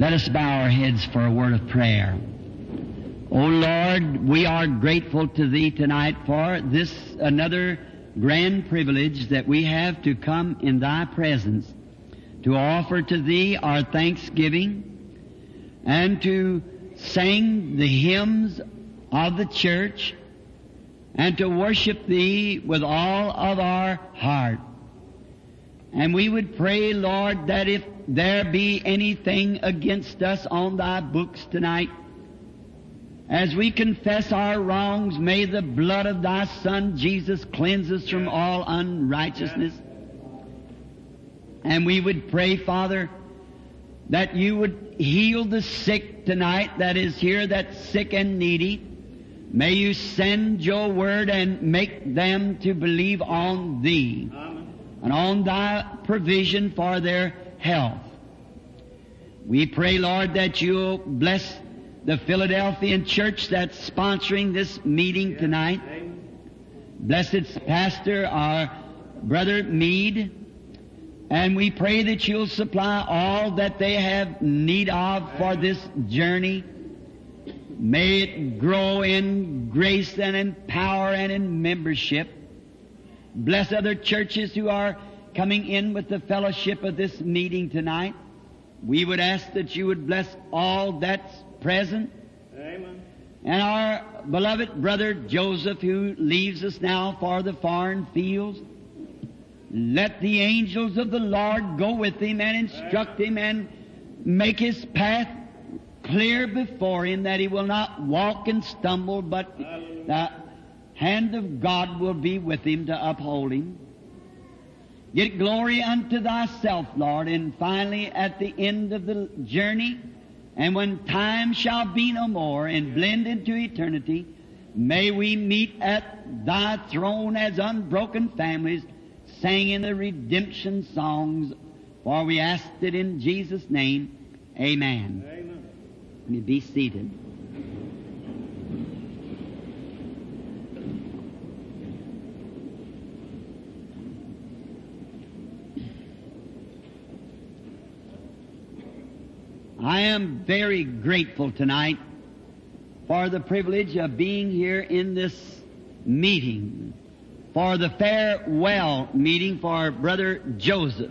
Let us bow our heads for a word of prayer. O Lord, we are grateful to Thee tonight for this another grand privilege that we have to come in Thy presence, to offer to Thee our thanksgiving, and to sing the hymns of the church, and to worship Thee with all of our heart. And we would pray, Lord, that if there be anything against us on Thy books tonight, as we confess our wrongs, may the blood of Thy Son Jesus cleanse us from all unrighteousness. And we would pray, Father, that You would heal the sick tonight that is here, that's sick and needy. May You send Your word and make them to believe on Thee. Amen. And on Thy provision for their health. We pray, Lord, that You'll bless the Philadelphian church that's sponsoring this meeting tonight. Bless its pastor, our brother Meade. And we pray that You'll supply all that they have need of for this journey. May it grow in grace and in power and in membership. Bless other churches who are coming in with the fellowship of this meeting tonight. We would ask that You would bless all that's present. Amen. And our beloved brother Joseph, who leaves us now for the foreign fields. Let the angels of the Lord go with him and instruct him and make his path clear before him, that he will not walk and stumble, but the hand of God will be with him to uphold him. Get glory unto Thyself, Lord, and finally at the end of the journey, and when time shall be no more and blend into eternity, may we meet at Thy throne as unbroken families, singing the redemption songs, for we ask it in Jesus' name. Amen. Amen. You be seated. I am very grateful tonight for the privilege of being here in this meeting, for the farewell meeting for Brother Joseph.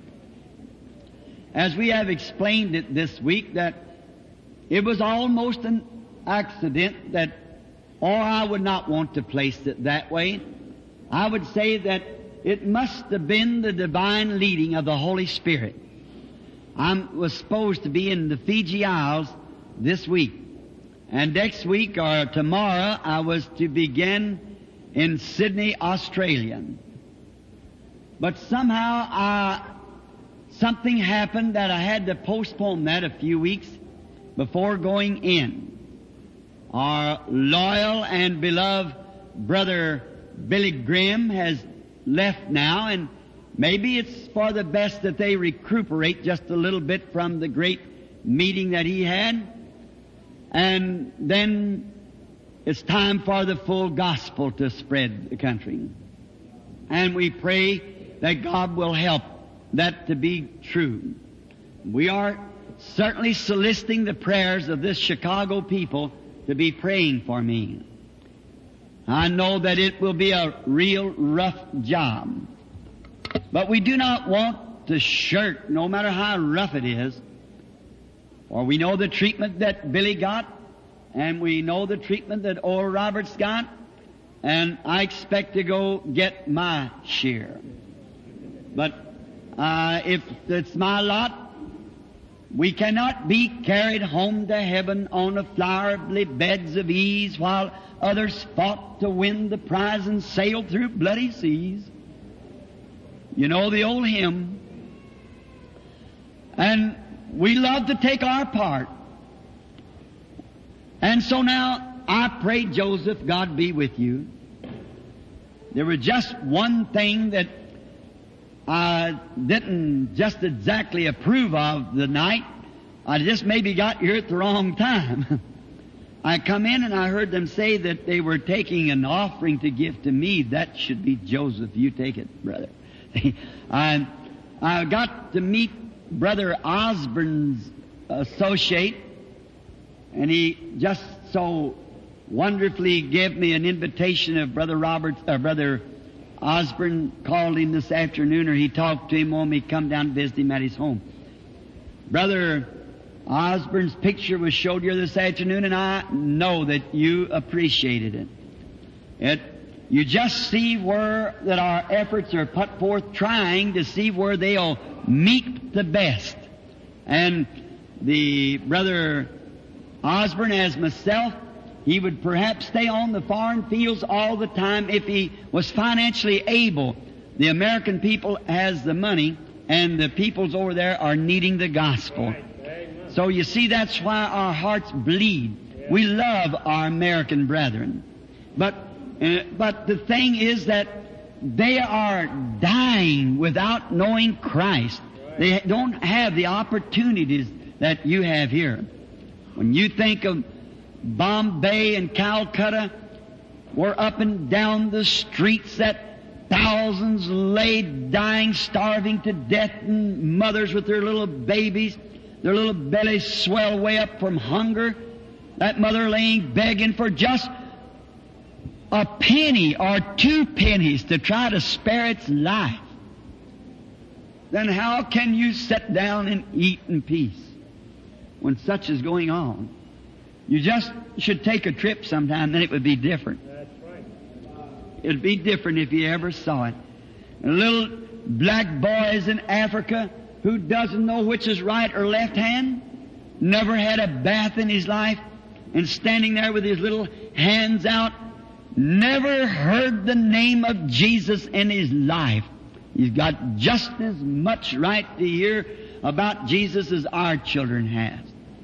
As we have explained it this week, that it was almost an accident that, or I would not want to place it that way. I would say that it must have been the divine leading of the Holy Spirit. I was supposed to be in the Fiji Isles this week. And next week or tomorrow I was to begin in Sydney, Australia. But somehow something happened that I had to postpone that a few weeks before going in. Our loyal and beloved brother Billy Graham has left now, and maybe it's for the best that they recuperate just a little bit from the great meeting that he had. And then it's time for the full gospel to spread the country. And we pray that God will help that to be true. We are certainly soliciting the prayers of this Chicago people to be praying for me. I know that it will be a real rough job. But we do not want to shirk, no matter how rough it is. For we know the treatment that Billy got, and we know the treatment that Oral Roberts got, and I expect to go get my share. But if it's my lot, we cannot be carried home to heaven on the flowery beds of ease while others fought to win the prize and sailed through bloody seas. You know the old hymn. And we love to take our part. And so now I pray, Joseph, God be with you. There was just one thing that I didn't just exactly approve of the night. I just maybe got here at the wrong time. I come in and I heard them say that they were taking an offering to give to me. That should be Joseph. You take it, brother. I got to meet Brother Osborne's associate, and he just so wonderfully gave me an invitation of Brother Osborne called him this afternoon, or he talked to him when we come down to visit him at his home. Brother Osborne's picture was showed here this afternoon, and I know that you appreciated it. You just see where that our efforts are put forth, trying to see where they'll meet the best. And the Brother Osborne, as myself, he would perhaps stay on the foreign fields all the time if he was financially able. The American people has the money, and the peoples over there are needing the gospel. So you see, that's why our hearts bleed. We love our American brethren. But the thing is that they are dying without knowing Christ. They don't have the opportunities that you have here. When you think of Bombay and Calcutta, where up and down the streets that thousands lay dying, starving to death, and mothers with their little babies, their little bellies swell way up from hunger, that mother laying begging for just a penny or 2 pennies to try to spare its life. Then how can you sit down and eat in peace when such is going on? You just should take a trip sometime, then it would be different. That's right. It'd be different if you ever saw it. Little black boys in Africa who doesn't know which is right or left hand, never had a bath in his life, and standing there with his little hands out, never heard the name of Jesus in his life. He's got just as much right to hear about Jesus as our children have.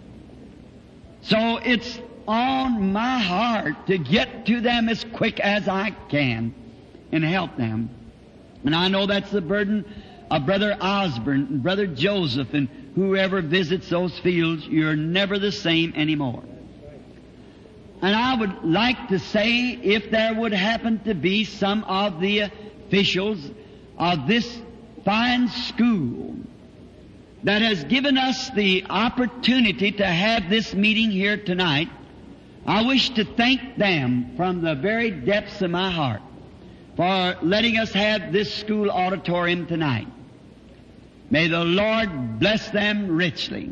So it's on my heart to get to them as quick as I can and help them. And I know that's the burden of Brother Osborne and Brother Joseph and whoever visits those fields. You're never the same anymore. And I would like to say, if there would happen to be some of the officials of this fine school that has given us the opportunity to have this meeting here tonight, I wish to thank them from the very depths of my heart for letting us have this school auditorium tonight. May the Lord bless them richly.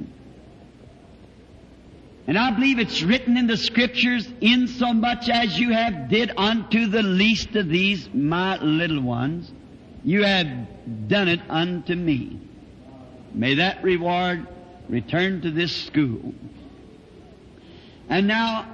And I believe it's written in the Scriptures, in so much as you have did unto the least of these my little ones, you have done it unto me. May that reward return to this school. And now,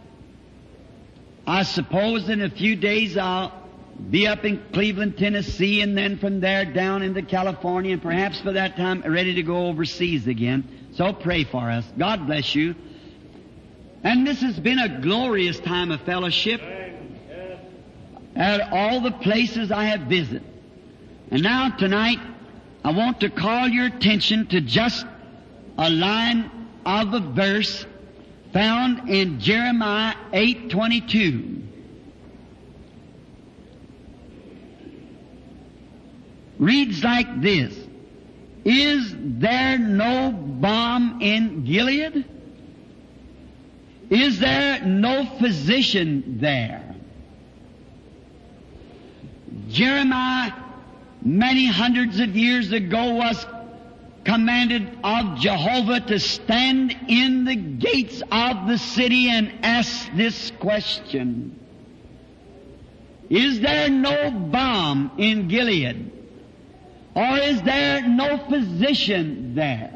I suppose in a few days I'll be up in Cleveland, Tennessee, and then from there down into California, and perhaps by that time ready to go overseas again. So pray for us. God bless you. And this has been a glorious time of fellowship at all the places I have visited. And now tonight, I want to call your attention to just a line of a verse found in Jeremiah 8:22. Reads like this: Is there no balm in Gilead? Is there no physician there? Jeremiah, many hundreds of years ago, was commanded of Jehovah to stand in the gates of the city and ask this question: Is there no balm in Gilead? Or is there no physician there?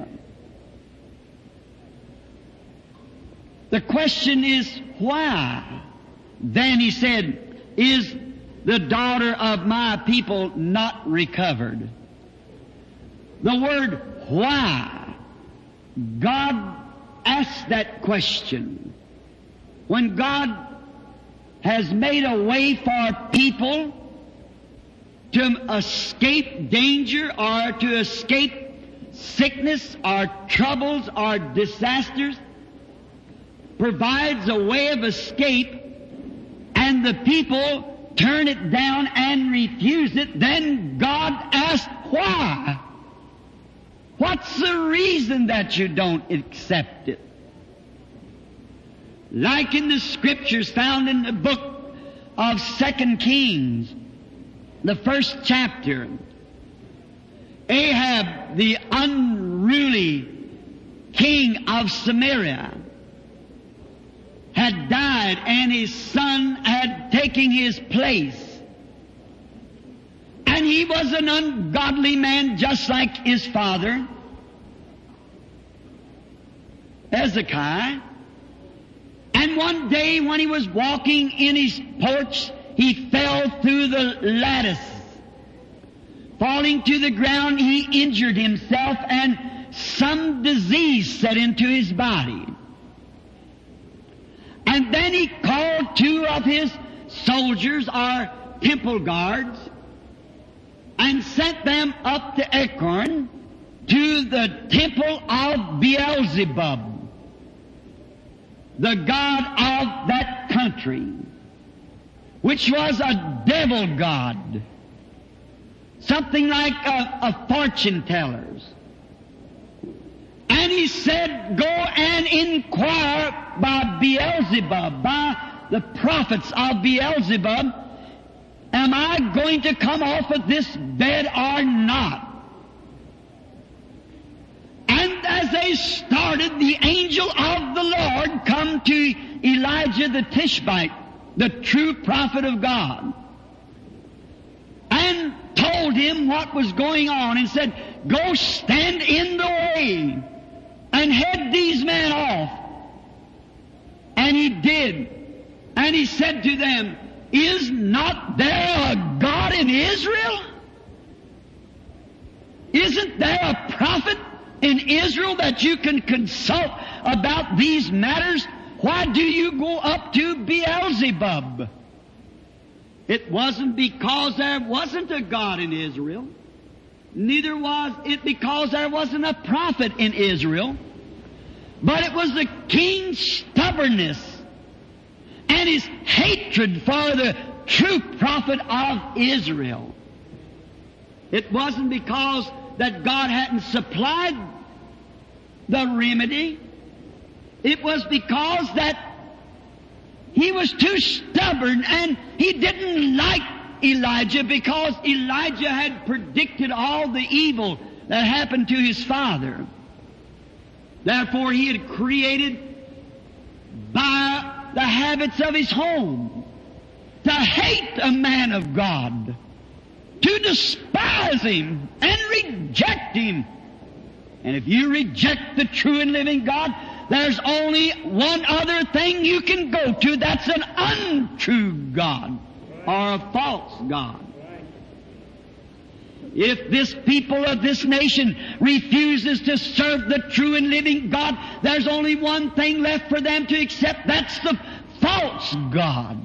The question is, why? Then he said, is the daughter of my people not recovered? The word why, God asked that question. When God has made a way for people to escape danger or to escape sickness or troubles or disasters, provides a way of escape, and the people turn it down and refuse it, then God asks why. What's the reason that you don't accept it? Like in the Scriptures found in the book of 2 Kings, the 1st chapter, Ahab, the unruly king of Samaria, had died and his son had taken his place. And he was an ungodly man just like his father, Hezekiah. And one day when he was walking in his porch, he fell through the lattice. Falling to the ground, he injured himself and some disease set into his body. And then he called 2 of his soldiers, or temple guards, and sent them up to Ekron to the temple of Beelzebub, the god of that country, which was a devil god, something like a fortune teller's. And he said, go and inquire by Beelzebub, by the prophets of Beelzebub, am I going to come off of this bed or not? And as they started, the angel of the Lord come to Elijah the Tishbite, the true prophet of God, and told him what was going on and said, go stand in the way and head these men off. And he did. And he said to them, is not there a God in Israel? Isn't there a prophet in Israel that you can consult about these matters? Why do you go up to Beelzebub? It wasn't because there wasn't a God in Israel. Neither was it because there wasn't a prophet in Israel. But it was the king's stubbornness and his hatred for the true prophet of Israel. It wasn't because that God hadn't supplied the remedy. It was because that he was too stubborn and he didn't like Elijah, because Elijah had predicted all the evil that happened to his father. Therefore, he had created by the habits of his home to hate a man of God, to despise him and reject him. And if you reject the true and living God, there's only one other thing you can go to. That's an untrue God or a false God. If this people of this nation refuses to serve the true and living God, there's only one thing left for them to accept. That's the false God.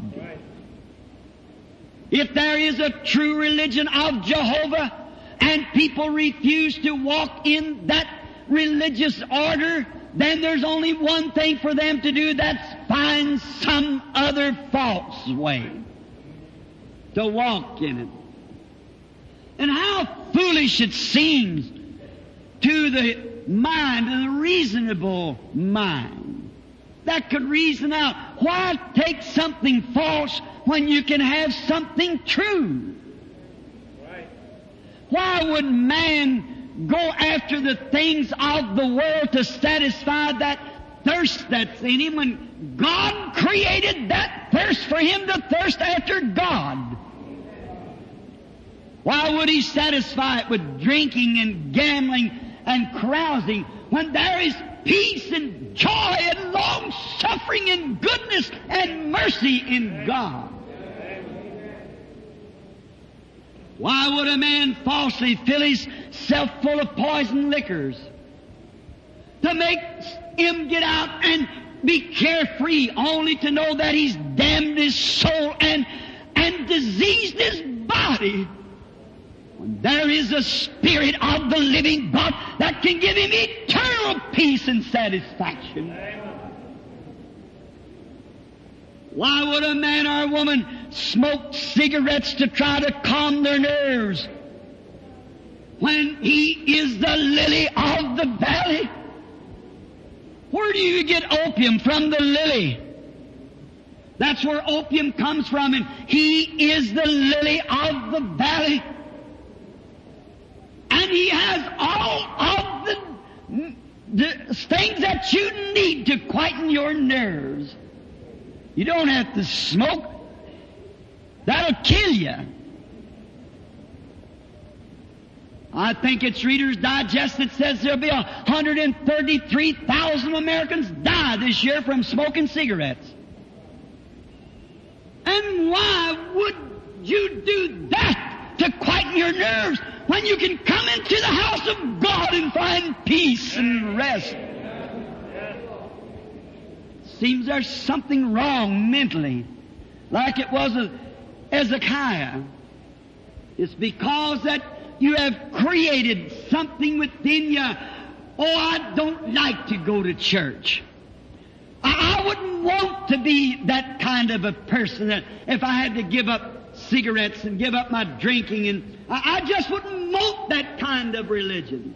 If there is a true religion of Jehovah and people refuse to walk in that religious order, then there's only one thing for them to do. That's find some other false way to walk in it. And how foolish it seems to the mind, to the reasonable mind, that could reason out, why take something false when you can have something true? Right. Why would man go after the things of the world to satisfy that thirst that's in him when God created that thirst for him to thirst after God? Why would he satisfy it with drinking and gambling and carousing when there is peace and joy and long-suffering and goodness and mercy in God? Why would a man falsely fill himself full of poison liquors to make him get out and be carefree, only to know that he's damned his soul and diseased his body? When there is a Spirit of the living God that can give him eternal peace and satisfaction. Why would a man or a woman smoke cigarettes to try to calm their nerves when He is the lily of the valley? Where do you get opium? From the lily. That's where opium comes from, and He is the lily of the valley. And He has all of the things that you need to quieten your nerves. You don't have to smoke. That'll kill you. I think it's Reader's Digest that says there'll be 133,000 Americans die this year from smoking cigarettes. And why would you do that to quieten your nerves when you can come into the house of God and find peace and rest? Seems there's something wrong mentally, like it was Hezekiah. It's because that you have created something within you. Oh, I don't like to go to church. I wouldn't want to be that kind of a person that if I had to give up cigarettes and give up my drinking, and I just wouldn't want that kind of religion.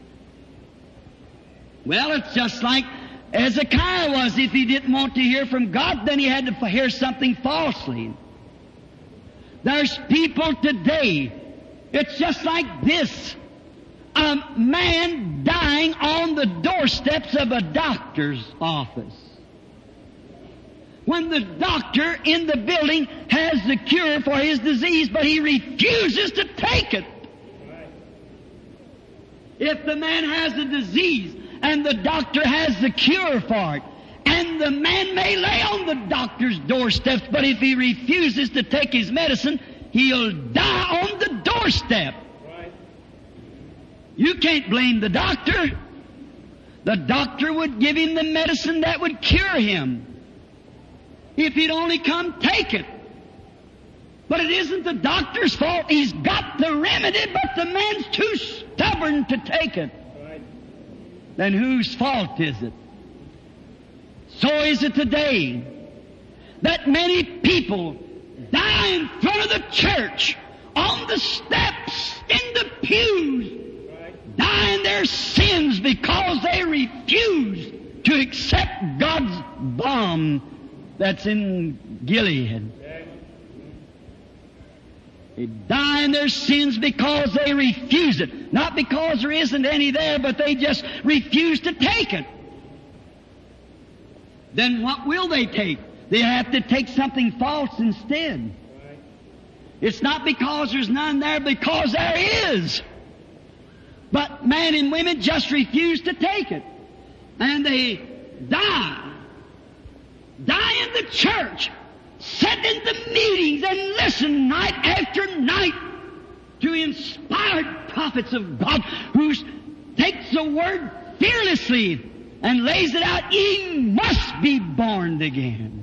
Well, it's just like Hezekiah was. If he didn't want to hear from God, then he had to hear something falsely. There's people today, it's just like this. A man dying on the doorsteps of a doctor's office. When the doctor in the building has the cure for his disease, but he refuses to take it. If the man has a disease and the doctor has the cure for it, and the man may lay on the doctor's doorsteps, but if he refuses to take his medicine, he'll die on the doorstep. You can't blame the doctor. The doctor would give him the medicine that would cure him. If he'd only come take it. But it isn't the doctor's fault. He's got the remedy, but the man's too stubborn to take it. Then whose fault is it? So is it today that many people die in front of the church, on the steps, in the pews, die in their sins because they refuse to accept God's balm that's in Gilead. They die in their sins because they refuse it. Not because there isn't any there, but they just refuse to take it. Then what will they take? They have to take something false instead. It's not because there's none there, because there is. But men and women just refuse to take it. And they die. Die in the church. Sit in the meetings and listen night after night to inspired prophets of God who takes the word fearlessly and lays it out. Ye must be born again.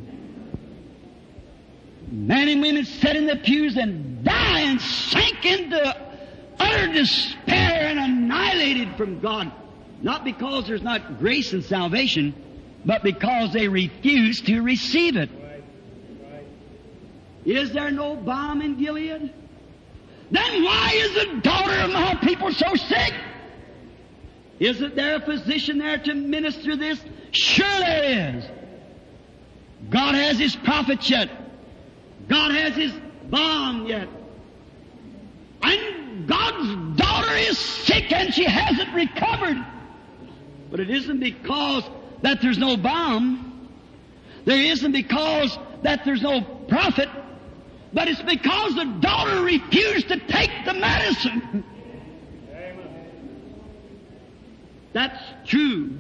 Men and women sit in the pews and die and sink into utter despair and annihilated from God. Not because there's not grace and salvation, but because they refuse to receive it. Is there no balm in Gilead? Then why is the daughter of my people so sick? Isn't there a physician there to minister this? Sure there is. God has His prophets yet. God has His balm yet. And God's daughter is sick and she hasn't recovered. But it isn't because that there's no balm. There isn't because that there's no prophet. But it's because the daughter refused to take the medicine. That's true.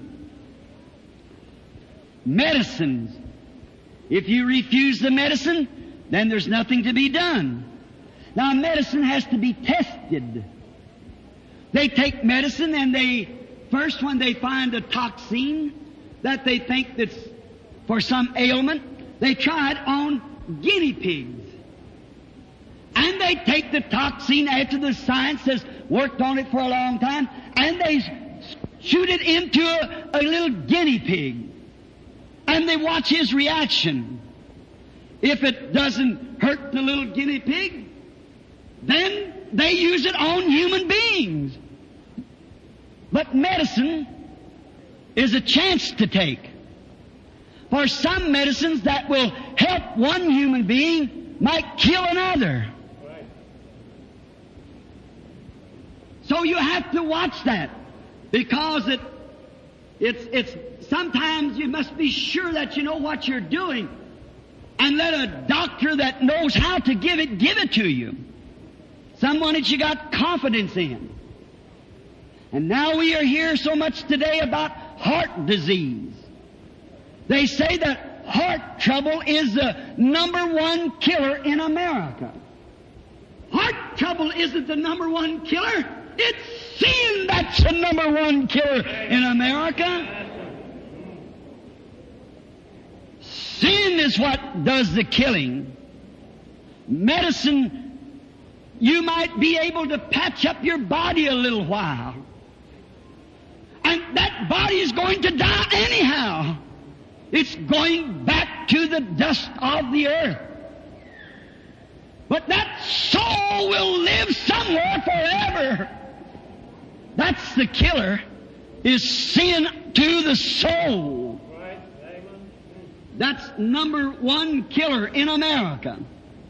Medicines. If you refuse the medicine, then there's nothing to be done. Now, medicine has to be tested. They take medicine and first when they find a toxin that they think that's for some ailment, they try it on guinea pigs. And they take the toxin after the science has worked on it for a long time, and they shoot it into a little guinea pig. And they watch his reaction. If it doesn't hurt the little guinea pig, then they use it on human beings. But medicine is a chance to take. For some medicines that will help one human being might kill another. So you have to watch that, because it's sometimes you must be sure that you know what you're doing, and let a doctor that knows how to give it to you. Someone that you got confidence in. And now we are here so much today about heart disease. They say that heart trouble is the number one killer in America. Heart trouble isn't the number one killer. It's sin that's the number one killer in America. Sin is what does the killing. Medicine, you might be able to patch up your body a little while. And that body is going to die anyhow. It's going back to the dust of the earth. But that soul will live somewhere forever. That's the killer, is sin to the soul. That's number one killer in America.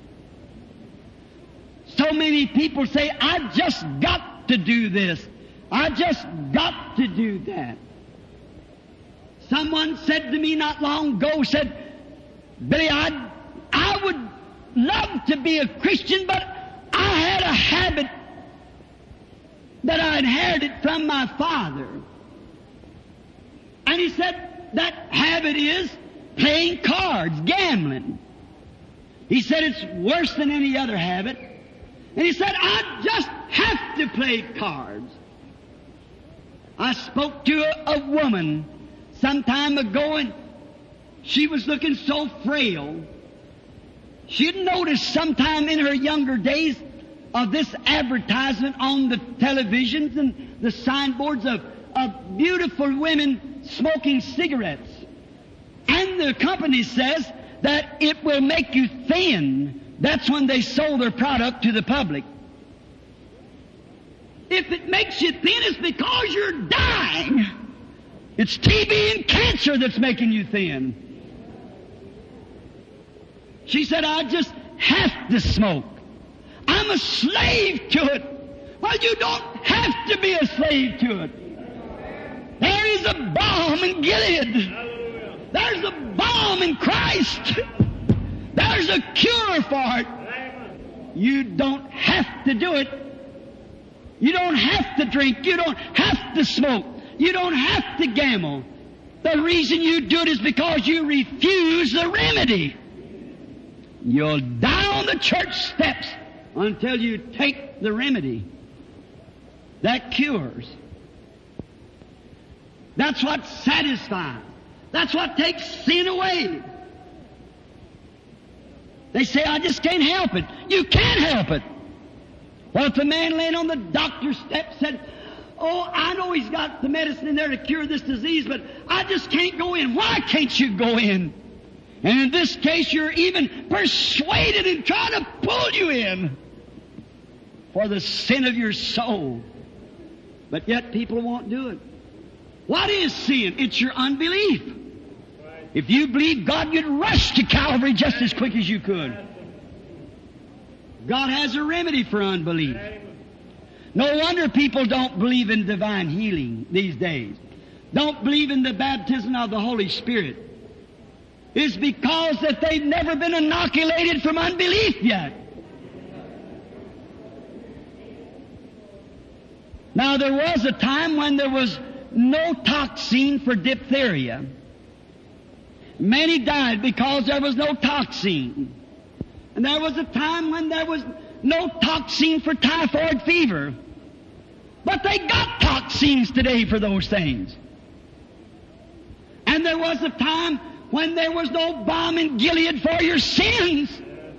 So many people say, I just got to do this. I just got to do that. Someone said to me not long ago, said, Billy, I would love to be a Christian, but I had a habit that I inherited from my father. And he said, that habit is playing cards, gambling. He said it's worse than any other habit. And he said, I just have to play cards. I spoke to a woman some time ago, and she was looking so frail. She'd noticed sometime in her younger days of this advertisement on the televisions and the signboards of beautiful women smoking cigarettes. And the company says that it will make you thin. That's when they sold their product to the public. If it makes you thin, it's because you're dying. It's TB and cancer that's making you thin. She said, I just have to smoke. I'm a slave to it. Well, you don't have to be a slave to it. There is a balm in Gilead. There's a balm in Christ. There's a cure for it. You don't have to do it. You don't have to drink. You don't have to smoke. You don't have to gamble. The reason you do it is because you refuse the remedy. You'll die on the church steps until you take the remedy. That cures. That's what satisfies. That's what takes sin away. They say, I just can't help it. You can't help it. Well, if a man laying on the doctor's step said, oh, I know he's got the medicine in there to cure this disease, but I just can't go in. Why can't you go in? And in this case, you're even persuaded and trying to pull you in for the sin of your soul. But yet people won't do it. What is sin? It's your unbelief. If you believe God, you'd rush to Calvary just as quick as you could. God has a remedy for unbelief. No wonder people don't believe in divine healing these days. Don't believe in the baptism of the Holy Spirit. It's because that they've never been inoculated from unbelief yet. Now, there was a time when there was no toxin for diphtheria. Many died because there was no toxin. And there was a time when there was no toxin for typhoid fever. But they got toxins today for those things. And there was a time when there was no balm in Gilead for your sins.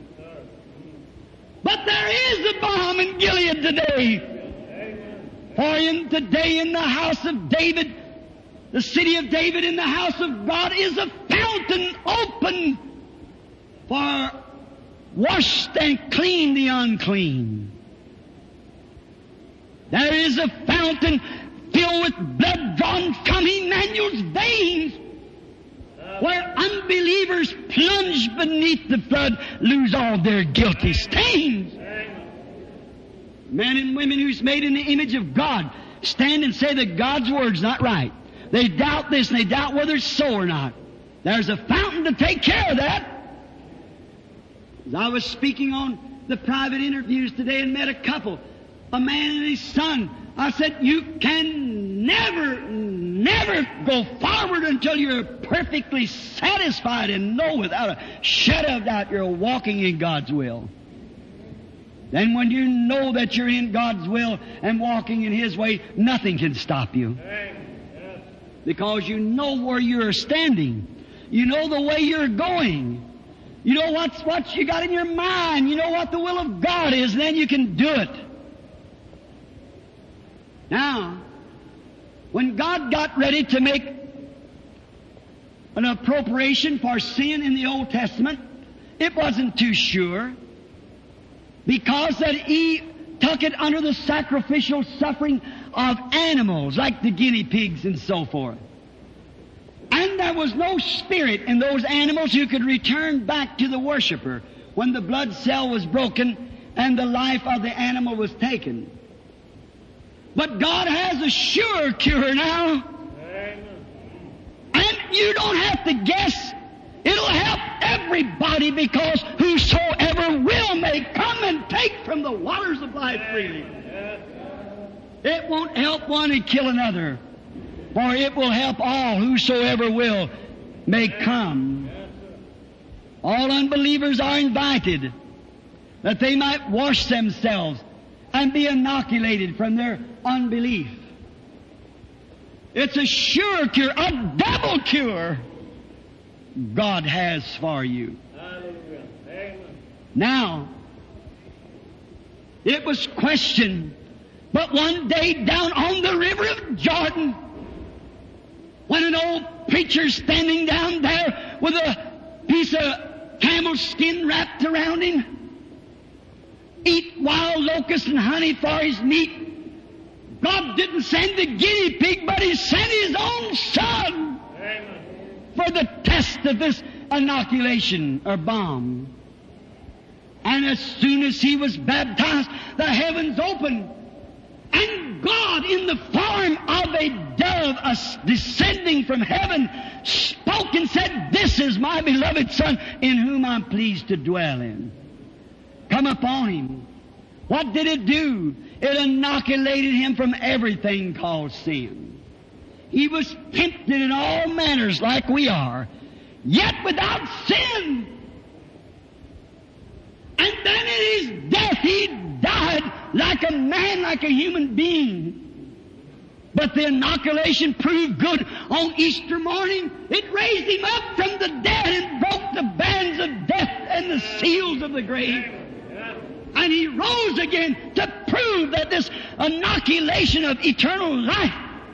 But there is a balm in Gilead today. For today in the house of David, the city of David in the house of God is a fountain open for wash and clean the unclean. There is a fountain filled with blood drawn from Emmanuel's veins, where unbelievers plunge beneath the flood lose all their guilty stains. Men and women who's made in the image of God stand and say that God's Word's not right. They doubt this and they doubt whether it's so or not. There's a fountain to take care of that. As I was speaking on the private interviews today and met a couple, a man and his son, I said, you can never go forward until you're perfectly satisfied and know without a shadow of doubt you're walking in God's will. Then when you know that you're in God's will and walking in His way, nothing can stop you. Because you know where you're standing. You know the way you're going. You know what you got in your mind. You know what the will of God is, and then you can do it. Now, when God got ready to make an appropriation for sin in the Old Testament, it wasn't too sure, because that He took it under the sacrificial suffering of animals, like the guinea pigs and so forth. And there was no spirit in those animals who could return back to the worshiper when the blood cell was broken and the life of the animal was taken. But God has a sure cure now. And you don't have to guess. It'll help everybody, because whosoever will may come and take from the waters of life freely. It won't help one and kill another, for it will help all. Whosoever will may come. All unbelievers are invited, that they might wash themselves and be inoculated from their unbelief. It's a sure cure, a double cure God has for you. Now, it was questioned, but one day down on the river of Jordan, when an old preacher standing down there with a piece of camel skin wrapped around him, eat wild locusts and honey for his meat, God didn't send the guinea pig, but He sent His own Son for the test of this inoculation or bomb. And as soon as He was baptized, the heavens opened, and God, in the form of a dove descending from heaven, spoke and said, "This is my beloved Son, in whom I'm pleased to dwell in." Come upon Him. What did it do? It inoculated Him from everything called sin. He was tempted in all manners like we are, yet without sin. And then in His death He died like a man, like a human being. But the inoculation proved good. On Easter morning, it raised Him up from the dead and broke the bands of death and the seals of the grave. And He rose again to prove that this inoculation of eternal life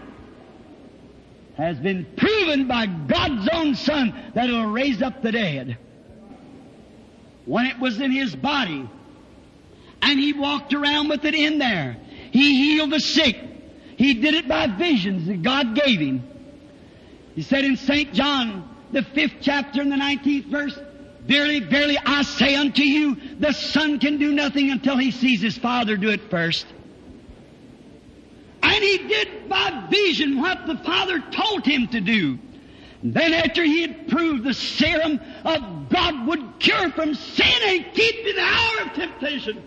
has been proven by God's own Son that it will raise up the dead. When it was in His body, and He walked around with it in there, He healed the sick. He did it by visions that God gave Him. He said in St. John, the 5th chapter and the 19th verse, "Verily, verily, I say unto you, the Son can do nothing until He sees His Father do it first." And He did by vision what the Father told Him to do. And then after He had proved the serum of God would cure from sin and keep in the hour of temptation,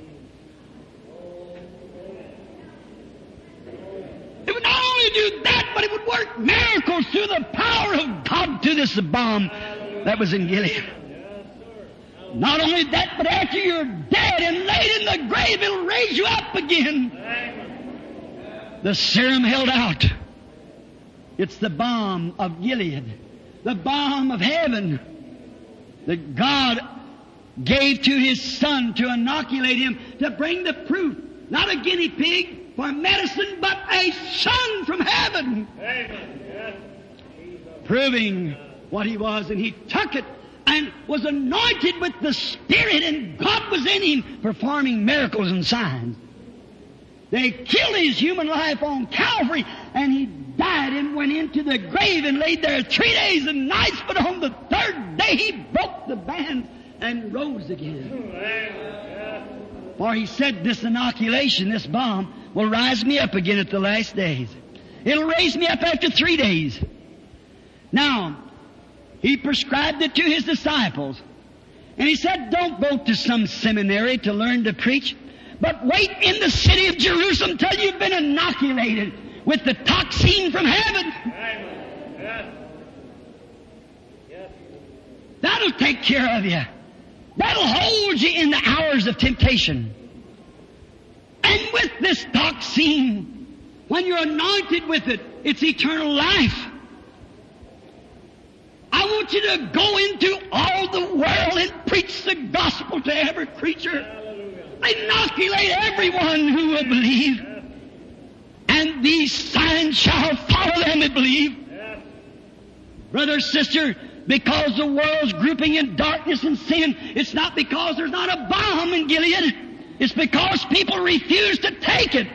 it would not only do that, but it would work miracles through the power of God to this bomb that was in Gilead. Not only that, but after you're dead and laid in the grave, it'll raise you up again. The serum held out. It's the balm of Gilead, the balm of heaven that God gave to His Son to inoculate Him, to bring the proof. Not a guinea pig for medicine, but a Son from heaven. Proving what He was, and He took it and was anointed with the Spirit, and God was in Him performing miracles and signs. They killed his human life on Calvary, and he died and went into the grave and laid there 3 days and nights, but on the third day he broke the bands and rose again. For he said, this inoculation, this bomb, will rise me up again at the last days. It'll raise me up after 3 days. Now, he prescribed it to his disciples. And he said, don't go to some seminary to learn to preach, but wait in the city of Jerusalem till you've been inoculated with the toxin from heaven. That'll take care of you. That'll hold you in the hours of temptation. And with this toxin, when you're anointed with it, it's eternal life. I want you to go into all the world and preach the gospel to every creature. Inoculate everyone who will believe. And these signs shall follow them that believe. Brother, sister, because the world's grouping in darkness and sin, it's not because there's not a bomb in Gilead. It's because people refuse to take it.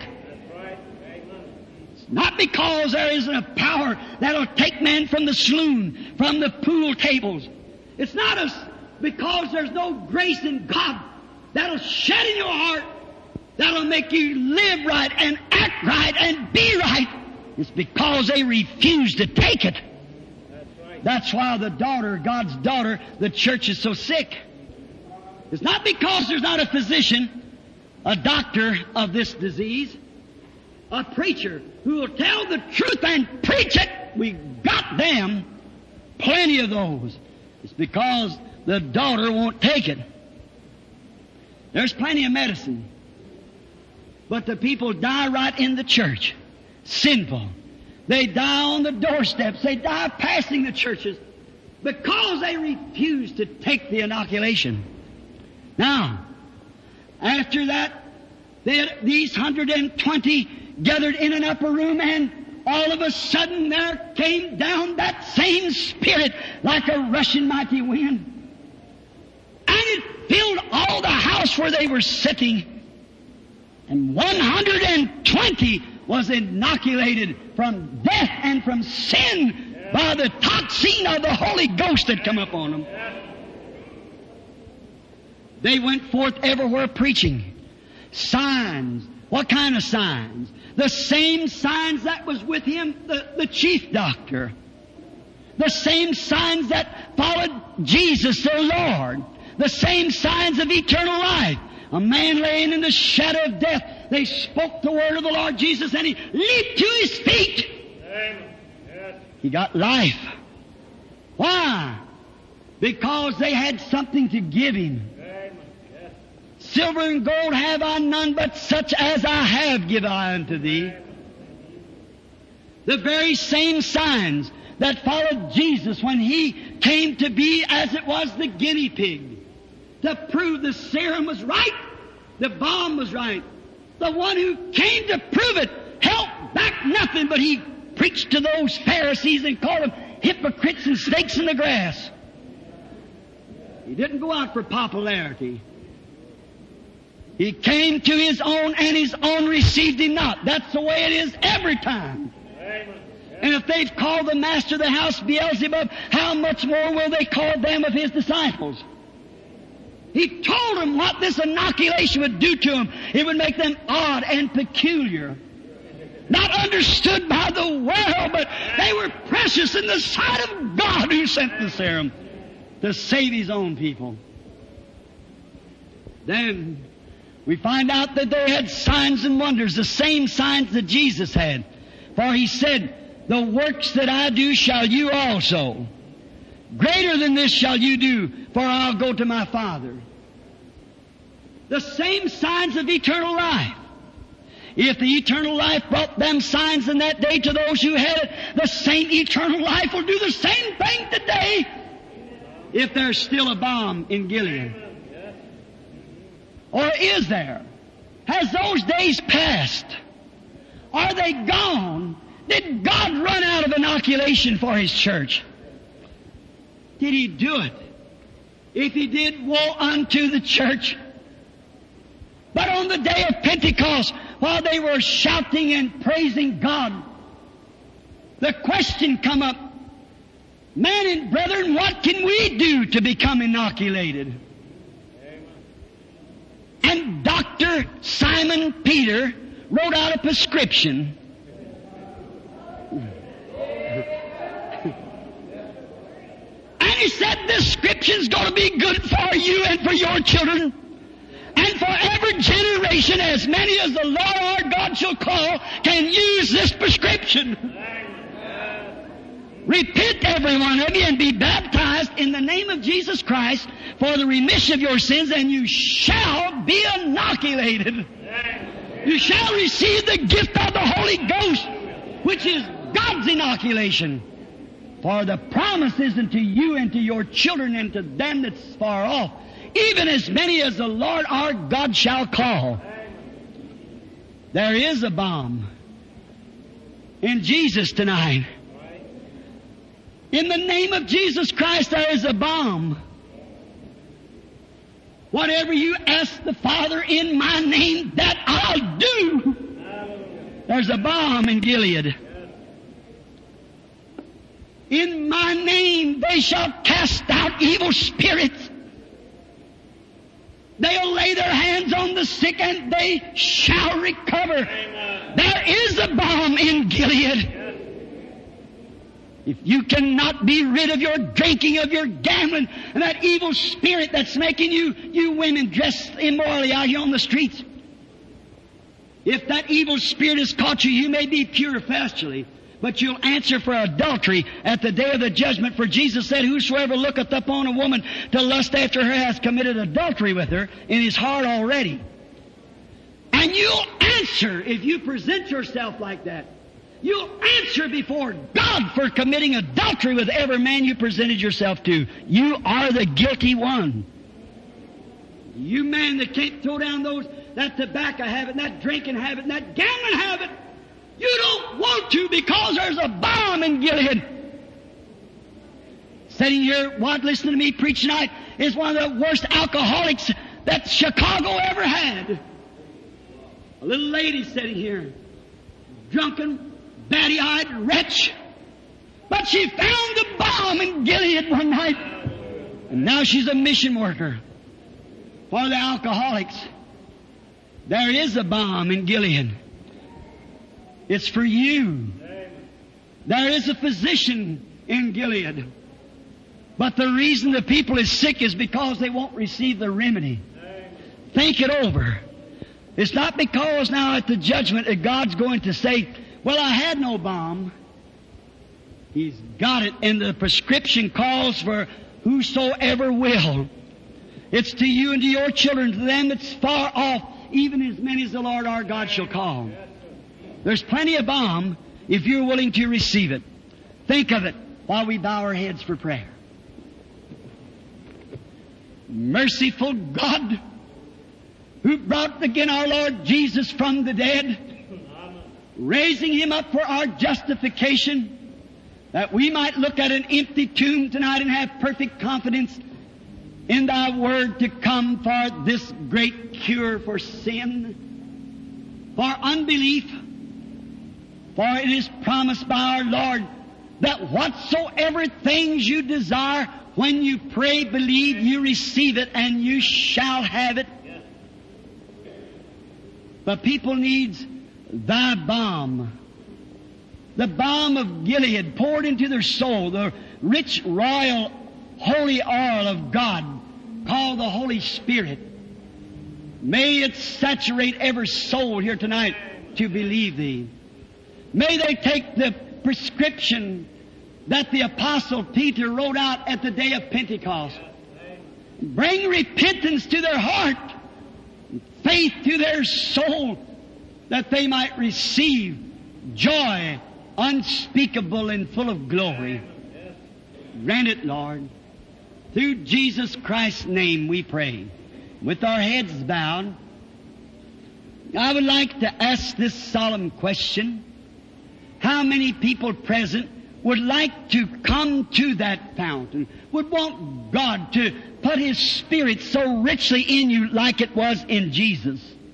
It's not because there isn't a power that'll take men from the saloon, from the pool tables. It's not because there's no grace in God that'll shed in your heart, that'll make you live right and act right and be right. It's because they refuse to take it. That's why the daughter, God's daughter, the church is so sick. It's not because there's not a physician, a doctor of this disease, a preacher who will tell the truth and preach it. We got them, plenty of those. It's because the daughter won't take it. There's plenty of medicine. But the people die right in the church. Sinful. They die on the doorsteps. They die passing the churches because they refuse to take the inoculation. Now, after that, these 120 gathered in an upper room, and all of a sudden there came down that same Spirit like a rushing mighty wind. And it filled all the house where they were sitting. And 120 was inoculated from death and from sin by the toxin of the Holy Ghost that come upon them. They went forth everywhere preaching. Signs. What kind of signs? The same signs that was with him, the chief doctor. The same signs that followed Jesus, the Lord. The same signs of eternal life. A man laying in the shadow of death, they spoke the word of the Lord Jesus, and he leaped to his feet. He got life. Why? Because they had something to give him. Silver and gold have I none, but such as I have give I unto thee. The very same signs that followed Jesus when he came to be, as it was, the guinea pig, to prove the serum was right, the bomb was right. The one who came to prove it held back nothing, but he preached to those Pharisees and called them hypocrites and snakes in the grass. He didn't go out for popularity. He came to his own, and his own received him not. That's the way it is every time. And if they've called the master of the house Beelzebub, how much more will they call them of his disciples? He told them what this inoculation would do to them. It would make them odd and peculiar. Not understood by the world, but they were precious in the sight of God who sent the serum to save his own people. Then we find out that they had signs and wonders, the same signs that Jesus had. For he said, the works that I do shall you also. Greater than this shall you do, for I'll go to my Father. The same signs of eternal life. If the eternal life brought them signs in that day to those who had it, the same eternal life will do the same thing today if there's still a bomb in Gilead. Or is there? Has those days passed? Are they gone? Did God run out of inoculation for His church? Did He do it? If He did, woe unto the church. But on the day of Pentecost, while they were shouting and praising God, the question come up, men and brethren, what can we do to become inoculated? And Dr. Simon Peter wrote out a prescription. And he said this scripture's going to be good for you and for your children. And for every generation, as many as the Lord our God shall call, can use this prescription. Repent, every one of you, and be baptized in the name of Jesus Christ for the remission of your sins, and you shall be inoculated. You shall receive the gift of the Holy Ghost, which is God's inoculation. For the promise is unto you and to your children and to them that's far off, even as many as the Lord our God shall call. There is a balm in Jesus tonight. In the name of Jesus Christ, there is a balm. Whatever you ask the Father in my name, that I'll do. There's a balm in Gilead. In my name they shall cast out evil spirits. They'll lay their hands on the sick and they shall recover. There is a balm in Gilead. If you cannot be rid of your drinking, of your gambling, and that evil spirit that's making you women dress immorally out here on the streets, if that evil spirit has caught you, you may be pure fleshly, but you'll answer for adultery at the day of the judgment. For Jesus said, whosoever looketh upon a woman to lust after her has committed adultery with her in his heart already. And you'll answer if you present yourself like that. You'll answer before God for committing adultery with every man you presented yourself to. You are the guilty one. You man that can't throw down that tobacco habit, and that drinking habit, and that gambling habit, you don't want to because there's a balm in Gilead. Sitting here, listening to me preach tonight is one of the worst alcoholics that Chicago ever had. A little lady sitting here, drunken, batty-eyed wretch. But she found the balm in Gilead one night. And now she's a mission worker for the alcoholics. There is a balm in Gilead. It's for you. There is a physician in Gilead. But the reason the people is sick is because they won't receive the remedy. Think it over. It's not because now at the judgment that God's going to say, well, I had no balm. He's got it, and the prescription calls for whosoever will. It's to you and to your children, to them that's far off, even as many as the Lord our God shall call. There's plenty of balm if you're willing to receive it. Think of it while we bow our heads for prayer. Merciful God, who brought again our Lord Jesus from the dead, raising Him up for our justification, that we might look at an empty tomb tonight and have perfect confidence in Thy Word to come for this great cure for sin, for unbelief. For it is promised by our Lord that whatsoever things you desire, when you pray, believe, you receive it, and you shall have it. But people needs Thy balm, the balm of Gilead poured into their soul, the rich, royal, holy oil of God called the Holy Spirit. May it saturate every soul here tonight to believe Thee. May they take the prescription that the Apostle Peter wrote out at the day of Pentecost. Bring repentance to their heart, faith to their soul, that they might receive joy unspeakable and full of glory. Grant it, Lord. Through Jesus Christ's name we pray. With our heads bowed, I would like to ask this solemn question. How many people present would like to come to that fountain, would want God to put His Spirit so richly in you like it was in Jesus?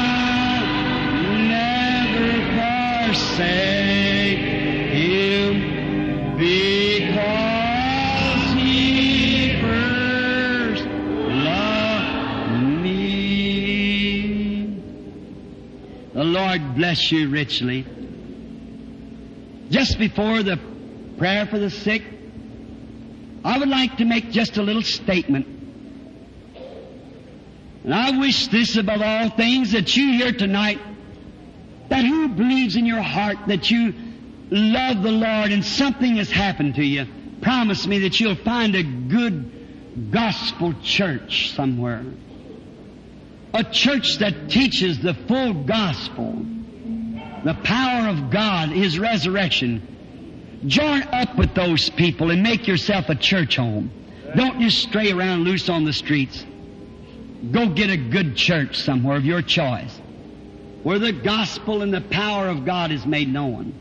The Lord bless you richly. Just before the prayer for the sick, I would like to make just a little statement. And I wish this above all things, that you here tonight, that who believes in your heart that you love the Lord and something has happened to you, promise me that you'll find a good gospel church somewhere. A church that teaches the full gospel, the power of God, His resurrection. Join up with those people and make yourself a church home. Don't just stray around loose on the streets. Go get a good church somewhere of your choice, where the gospel and the power of God is made known.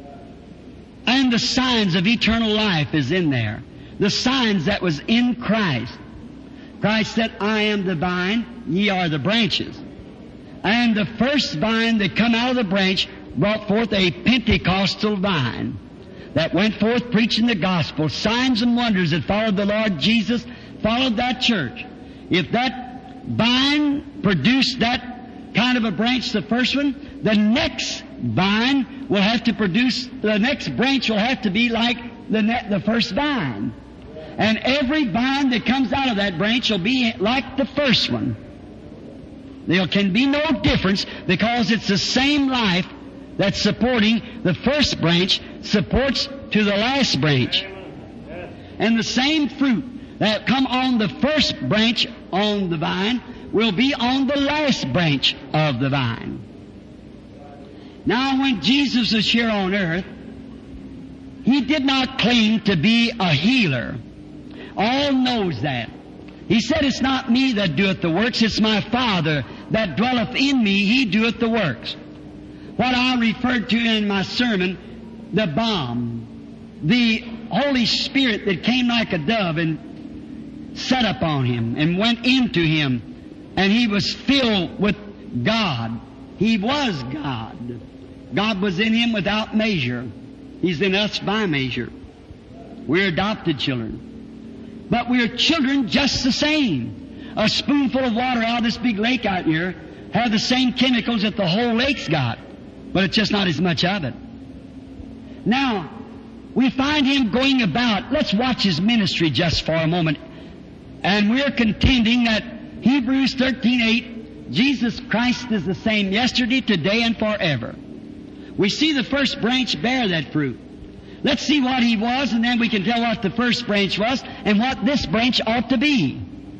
And the signs of eternal life is in there. The signs that was in Christ. Christ said, I am the vine, ye are the branches. And the first vine that come out of the branch brought forth a Pentecostal vine that went forth preaching the gospel. Signs and wonders that followed the Lord Jesus, followed that church. If that vine produced that kind of a branch, the first one, the next vine will have to produce, the next branch will have to be like the first vine. And every vine that comes out of that branch will be like the first one. There can be no difference, because it's the same life that's supporting the first branch supports to the last branch. And the same fruit that come on the first branch on the vine will be on the last branch of the vine. Now, when Jesus was here on earth, He did not claim to be a healer. All knows that. He said, it's not me that doeth the works, it's my Father that dwelleth in me, He doeth the works. What I referred to in my sermon, the balm, the Holy Spirit that came like a dove and sat upon Him and went into Him, and He was filled with God. He was God. God was in Him without measure. He's in us by measure. We're adopted children. But we're children just the same. A spoonful of water out of this big lake out here have the same chemicals that the whole lake's got, but it's just not as much of it. Now, we find Him going about. Let's watch His ministry just for a moment. And we're contending that Hebrews 13:8, Jesus Christ is the same yesterday, today, and forever. We see the first branch bear that fruit. Let's see what He was, and then we can tell what the first branch was and what this branch ought to be.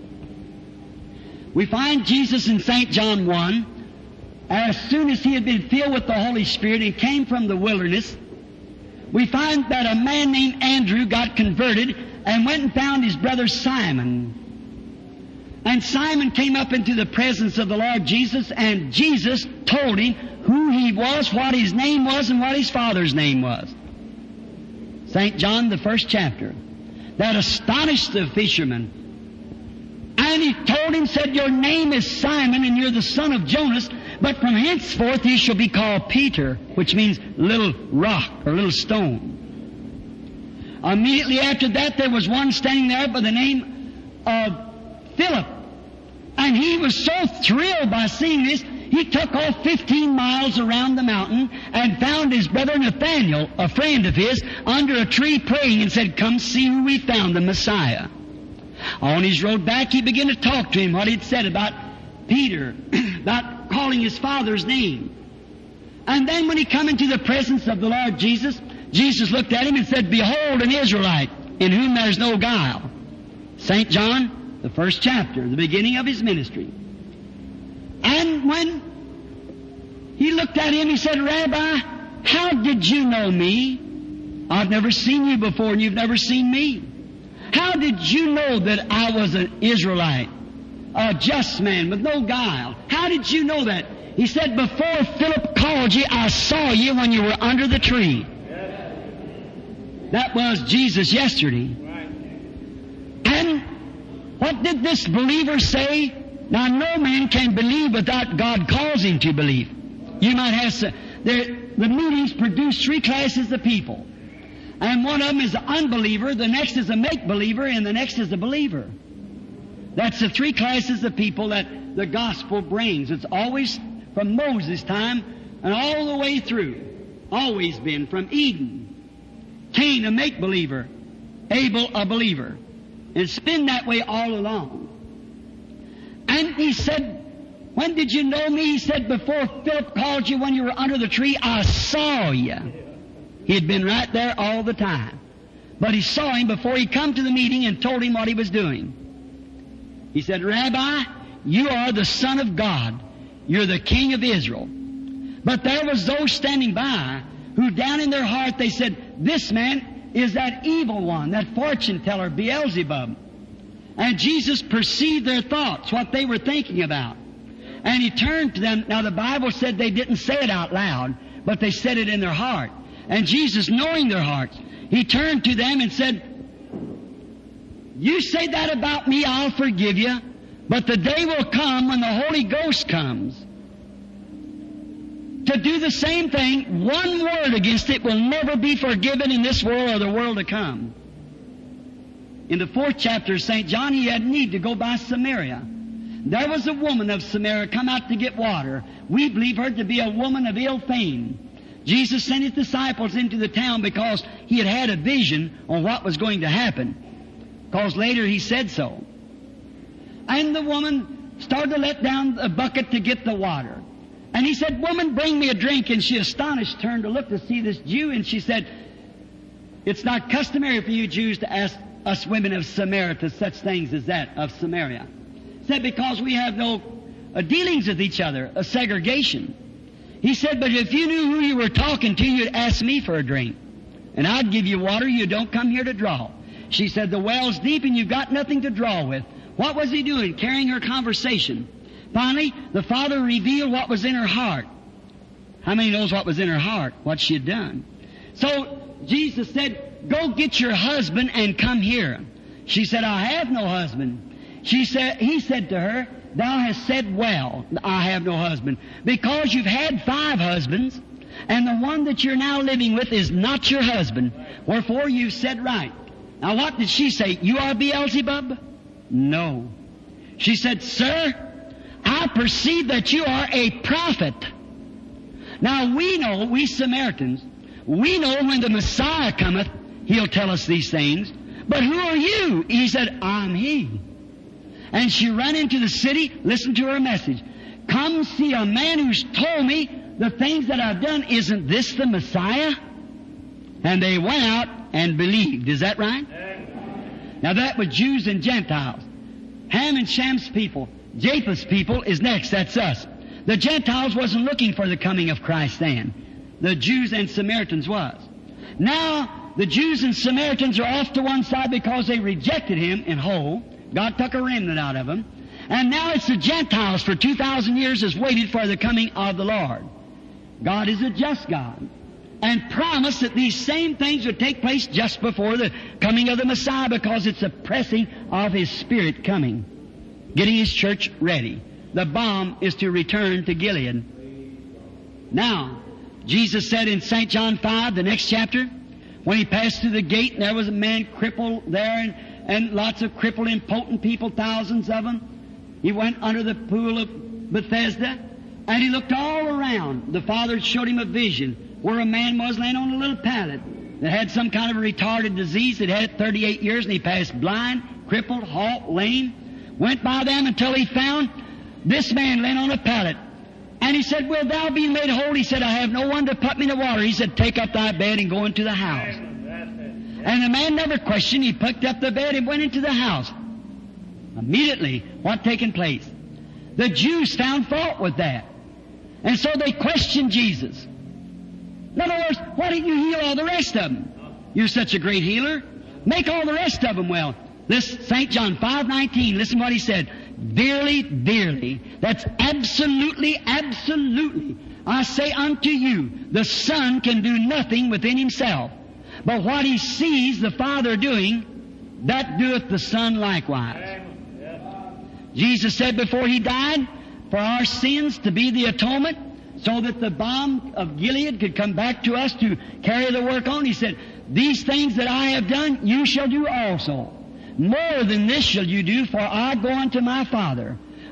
We find Jesus in St. John 1, as soon as He had been filled with the Holy Spirit and came from the wilderness, we find that a man named Andrew got converted and went and found his brother Simon. And Simon came up into the presence of the Lord Jesus, and Jesus told him who he was, what his name was, and what his father's name was. St. John, the first chapter. That astonished the fisherman. And he told him, said, your name is Simon, and you're the son of Jonas, but from henceforth you shall be called Peter, which means little rock or little stone. Immediately after that, there was one standing there by the name of Philip. And he was so thrilled by seeing this, he took off 15 miles around the mountain and found his brother Nathaniel, a friend of his, under a tree praying, and said, come see who we found, the Messiah. On his road back, he began to talk to him what he'd said about Peter, about calling his father's name. And then when he come into the presence of the Lord Jesus, Jesus looked at him and said, behold, an Israelite, in whom there's no guile. St. John, the first chapter, the beginning of his ministry. And when he looked at him, he said, Rabbi, how did you know me? I've never seen you before, and you've never seen me. How did you know that I was an Israelite, a just man with no guile? How did you know that? He said, before Philip called you, I saw you when you were under the tree. That was Jesus yesterday. And what did this believer say? Now, no man can believe without God calls him to believe. You might have some, the meetings produce three classes of people. And one of them is an unbeliever, the next is a make-believer, and the next is a believer. That's the three classes of people that the gospel brings. It's always from Moses' time and all the way through. Always been from Eden. Cain, a make-believer. Abel, a believer. And it's been that way all along. And he said, when did you know me? He said, before Philip called you when you were under the tree, I saw you. He had been right there all the time. But he saw him before he come to the meeting and told him what he was doing. He said, Rabbi, you are the Son of God. You're the King of Israel. But there was those standing by who down in their heart they said, this man is that evil one, that fortune teller, Beelzebub. And Jesus perceived their thoughts, what they were thinking about. And He turned to them. Now the Bible said they didn't say it out loud, but they said it in their heart. And Jesus, knowing their hearts, He turned to them and said, you say that about me, I'll forgive you. But the day will come when the Holy Ghost comes to do the same thing. One word against it will never be forgiven in this world or the world to come. In the 4th chapter of St. John, he had need to go by Samaria. There was a woman of Samaria come out to get water. We believe her to be a woman of ill fame. Jesus sent His disciples into the town because He had had a vision on what was going to happen. Because later He said so. And the woman started to let down a bucket to get the water. And He said, woman, bring me a drink. And she astonished turned to look to see this Jew. And she said, it's not customary for you Jews to ask us women of Samaria to such things as that, of Samaria. Said, because we have no dealings with each other, a segregation. He said, but if you knew who you were talking to, you'd ask me for a drink. And I'd give you water you don't come here to draw. She said, the well's deep and you've got nothing to draw with. What was He doing? Carrying her conversation. Finally, the Father revealed what was in her heart. How many knows what was in her heart? What she had done. So Jesus said, go get your husband and come here. She said, I have no husband. He said to her, thou hast said well, I have no husband, because you've had 5 husbands, and the one that you're now living with is not your husband. Wherefore you've said right. Now what did she say? You are Beelzebub? No. She said, sir, I perceive that you are a prophet. Now we know, we Samaritans, we know when the Messiah cometh, He'll tell us these things. But who are you? He said, I'm He. And she ran into the city, listened to her message. Come see a man who's told me the things that I've done. Isn't this the Messiah? And they went out and believed. Is that right? Now that was Jews and Gentiles. Ham and Sham's people, Japheth's people is next. That's us. The Gentiles wasn't looking for the coming of Christ then. The Jews and Samaritans was. Now the Jews and Samaritans are off to one side because they rejected Him in whole. God took a remnant out of them. And now it's the Gentiles for 2,000 years has waited for the coming of the Lord. God is a just God. And promised that these same things would take place just before the coming of the Messiah, because it's a pressing of His Spirit coming. Getting His church ready. The bomb is to return to Gilead. Now, Jesus said in St. John 5, the next chapter, when He passed through the gate and there was a man crippled there and lots of crippled, impotent people, thousands of them. He went under the pool of Bethesda, and He looked all around. The Father showed Him a vision where a man was laying on a little pallet that had some kind of a retarded disease. It had it 38 years, and he passed blind, crippled, halt, lame. Went by them until he found this man laying on a pallet. And he said, will thou be made whole? He said, I have no one to put me in the water. He said, take up thy bed and go into the house. And the man never questioned. He picked up the bed and went into the house. Immediately, what taken place? The Jews found fault with that. And so they questioned Jesus. In other words, why didn't you heal all the rest of them? You're such a great healer. Make all the rest of them well. This St. John 5:19, listen what He said. Verily, verily, that's absolutely, absolutely, I say unto you, the Son can do nothing within Himself. But what He sees the Father doing, that doeth the Son likewise. Jesus said before He died, for our sins to be the atonement, so that the balm of Gilead could come back to us to carry the work on. He said, these things that I have done, you shall do also. More than this shall you do, for I go unto my Father.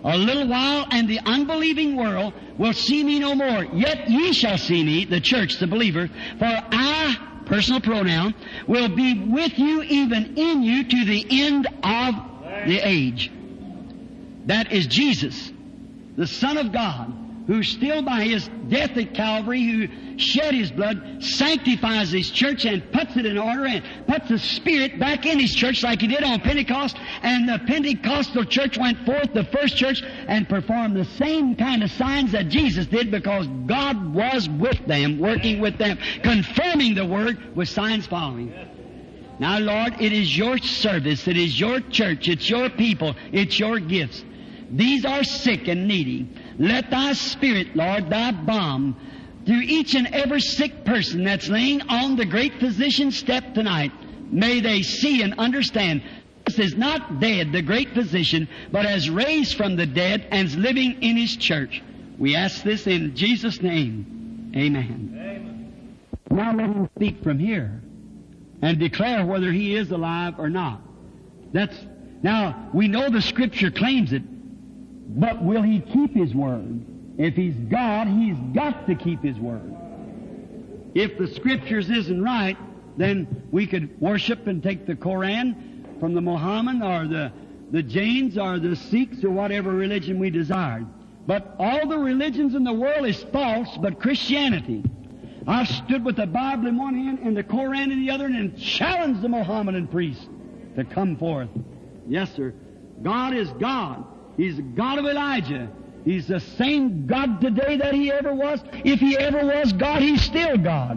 A little while, and the unbelieving world will see me no more. Yet ye shall see me, the church, the believer, for I, personal pronoun, will be with you, even in you, to the end of the age. That is Jesus, the Son of God, who still by His death at Calvary, who shed His blood, sanctifies His church and puts it in order and puts the Spirit back in His church like He did on Pentecost. And the Pentecostal church went forth, the first church, and performed the same kind of signs that Jesus did, because God was with them, working with them, confirming the Word with signs following. Now, Lord, it is Your service, it is Your church, it's Your people, it's Your gifts. These are sick and needy. Let Thy Spirit, Lord, Thy balm, through each and every sick person that's laying on the great physician's step tonight, may they see and understand this is not dead, the great physician, but has raised from the dead and is living in His church. We ask this in Jesus' name. Amen. Amen. Now let Him speak from here and declare whether He is alive or not. Now, we know the Scripture claims it, but will He keep His word? If He's God, He's got to keep His word. If the Scriptures isn't right, then we could worship and take the Koran from the Mohammedan or the Jains or the Sikhs or whatever religion we desired. But all the religions in the world is false but Christianity. I stood with the Bible in one hand and the Koran in the other and challenged the Mohammedan priest to come forth. Yes, sir. God is God. He's the God of Elijah. He's the same God today that He ever was. If He ever was God, He's still God.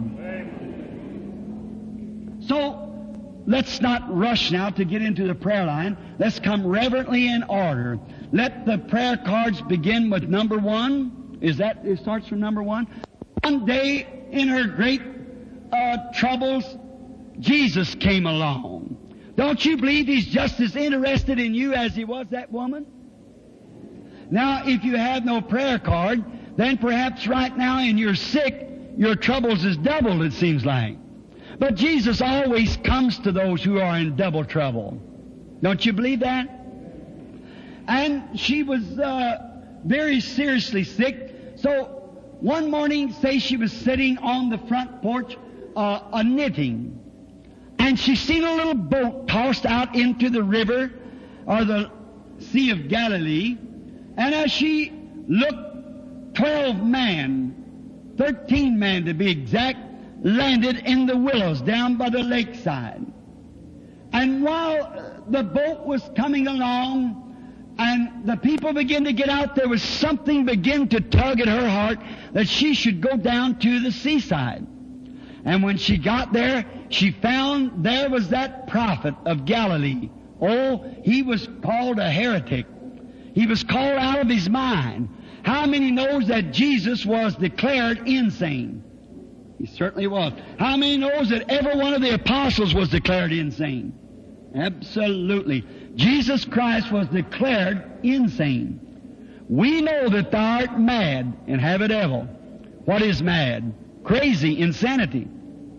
So, let's not rush now to get into the prayer line. Let's come reverently in order. Let the prayer cards begin with number 1. It starts from number 1. One day in her great troubles, Jesus came along. Don't you believe He's just as interested in you as He was that woman? Now, if you have no prayer card, then perhaps right now and you're sick, your troubles is doubled, it seems like. But Jesus always comes to those who are in double trouble. Don't you believe that? And she was very seriously sick. So one morning, say she was sitting on the front porch knitting. And she seen a little boat tossed out into the river or the Sea of Galilee. And as she looked, 12 men, 13 men to be exact, landed in the willows down by the lakeside. And while the boat was coming along and the people began to get out, there was something began to tug at her heart that she should go down to the seaside. And when she got there, she found there was that prophet of Galilee. Oh, he was called a heretic. He was called out of his mind. How many knows that Jesus was declared insane? He certainly was. How many knows that every one of the apostles was declared insane? Absolutely. Jesus Christ was declared insane. We know that thou art mad and have a devil. What is mad? Crazy, insanity.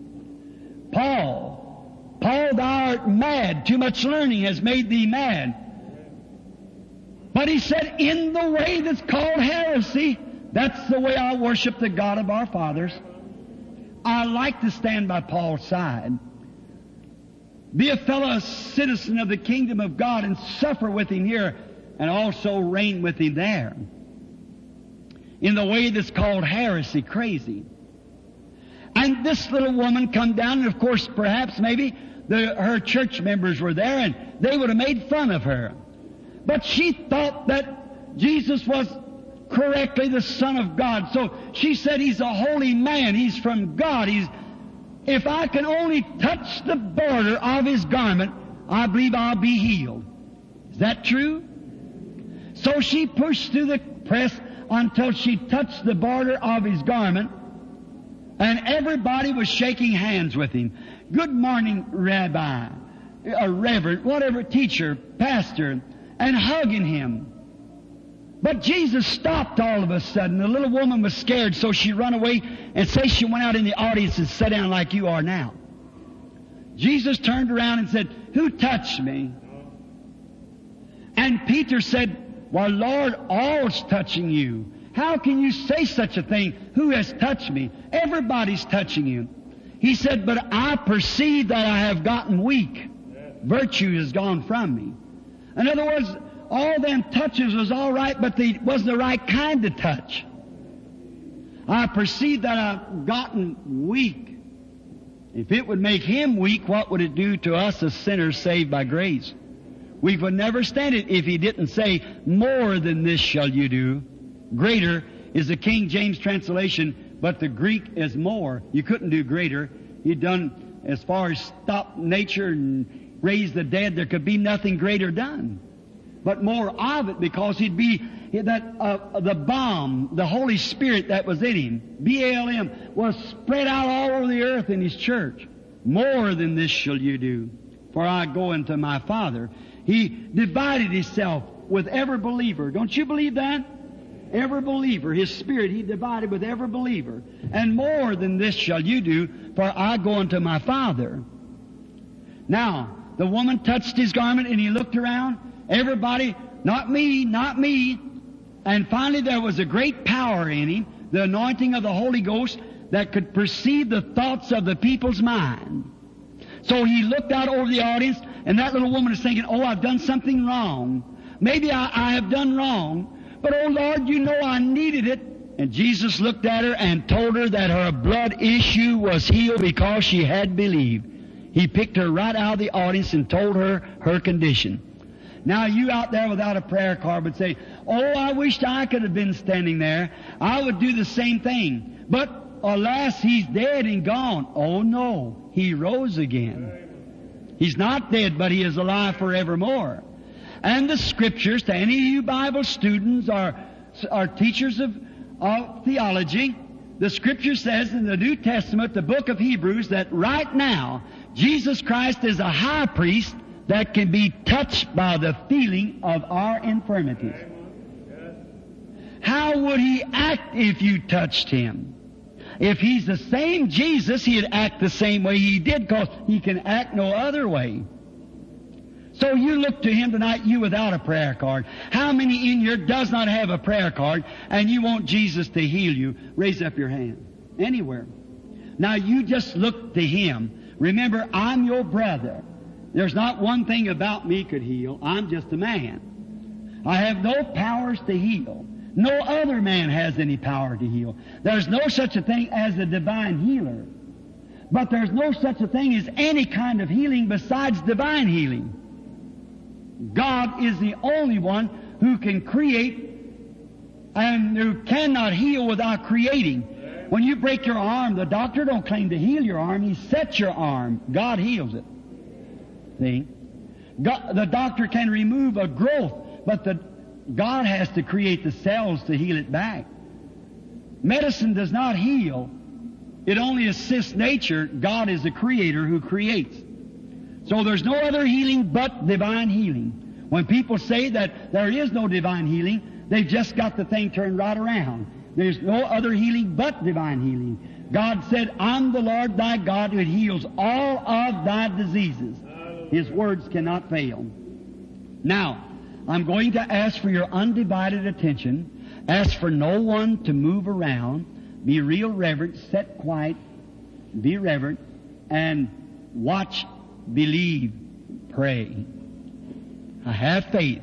Paul, thou art mad. Too much learning has made thee mad. But he said, in the way that's called heresy, that's the way I worship the God of our fathers. I like to stand by Paul's side. Be a fellow citizen of the kingdom of God and suffer with him here and also reign with him there. In the way that's called heresy, crazy. And this little woman come down, and of course, perhaps, maybe, her church members were there, and they would have made fun of her. But she thought that Jesus was correctly the Son of God. So she said, He's a holy man. He's from God. If I can only touch the border of His garment, I believe I'll be healed. Is that true? So she pushed through the press until she touched the border of His garment, and everybody was shaking hands with Him. Good morning, Rabbi, or Reverend, whatever, teacher, pastor, and hugging Him. But Jesus stopped all of a sudden. The little woman was scared, so she run away and say she went out in the audience and sat down like you are now. Jesus turned around and said, who touched me? And Peter said, "Well, Lord, all's touching you. How can you say such a thing? Who has touched me?" Everybody's touching you. He said, "But I perceive that I have gotten weak. Virtue has gone from me." In other words, all them touches was all right, but they wasn't the right kind of touch. I perceive that I've gotten weak. If it would make Him weak, what would it do to us as sinners saved by grace? We would never stand it if He didn't say, "More than this shall you do." Greater is the King James translation, but the Greek is more. You couldn't do greater. He'd done, as far as stop nature and raise the dead, there could be nothing greater done. But more of it, because He'd be that the balm, the Holy Spirit that was in Him, B-A-L-M, was spread out all over the earth in His church. "More than this shall you do, for I go unto my Father." He divided Himself with every believer. Don't you believe that? Every believer, His Spirit He divided with every believer. "And more than this shall you do, for I go unto my Father." Now, the woman touched His garment and He looked around. Everybody, "Not me, not me." And finally there was a great power in Him, the anointing of the Holy Ghost, that could perceive the thoughts of the people's mind. So He looked out over the audience, and that little woman is thinking, "Oh, I've done something wrong. Maybe I have done wrong. But, oh Lord, you know I needed it." And Jesus looked at her and told her that her blood issue was healed because she had believed. He picked her right out of the audience and told her her condition. Now you out there without a prayer card would say, "Oh, I wished I could have been standing there. I would do the same thing. But alas, He's dead and gone." Oh no, He rose again. He's not dead, but He is alive forevermore. And the Scriptures, to any of you Bible students or teachers of theology, the Scripture says in the New Testament, the book of Hebrews, that right now Jesus Christ is a high priest that can be touched by the feeling of our infirmities. How would He act if you touched Him? If He's the same Jesus, He'd act the same way He did, because He can act no other way. So you look to Him tonight, you without a prayer card. How many in here does not have a prayer card and you want Jesus to heal you? Raise up your hand. Anywhere. Now you just look to Him. Remember, I'm your brother. There's not one thing about me could heal. I'm just a man. I have no powers to heal. No other man has any power to heal. There's no such a thing as a divine healer. But there's no such a thing as any kind of healing besides divine healing. God is the only one who can create and who cannot heal without creating. When you break your arm, the doctor don't claim to heal your arm. He sets your arm. God heals it. See? The doctor can remove a growth, but God has to create the cells to heal it back. Medicine does not heal. It only assists nature. God is the creator who creates. So there's no other healing but divine healing. When people say that there is no divine healing, they've just got the thing turned right around. There's no other healing but divine healing. God said, "I'm the Lord thy God who heals all of thy diseases." His words cannot fail. Now, I'm going to ask for your undivided attention. Ask for no one to move around. Be real reverent, sit quiet, be reverent, and watch, believe, pray. I have faith.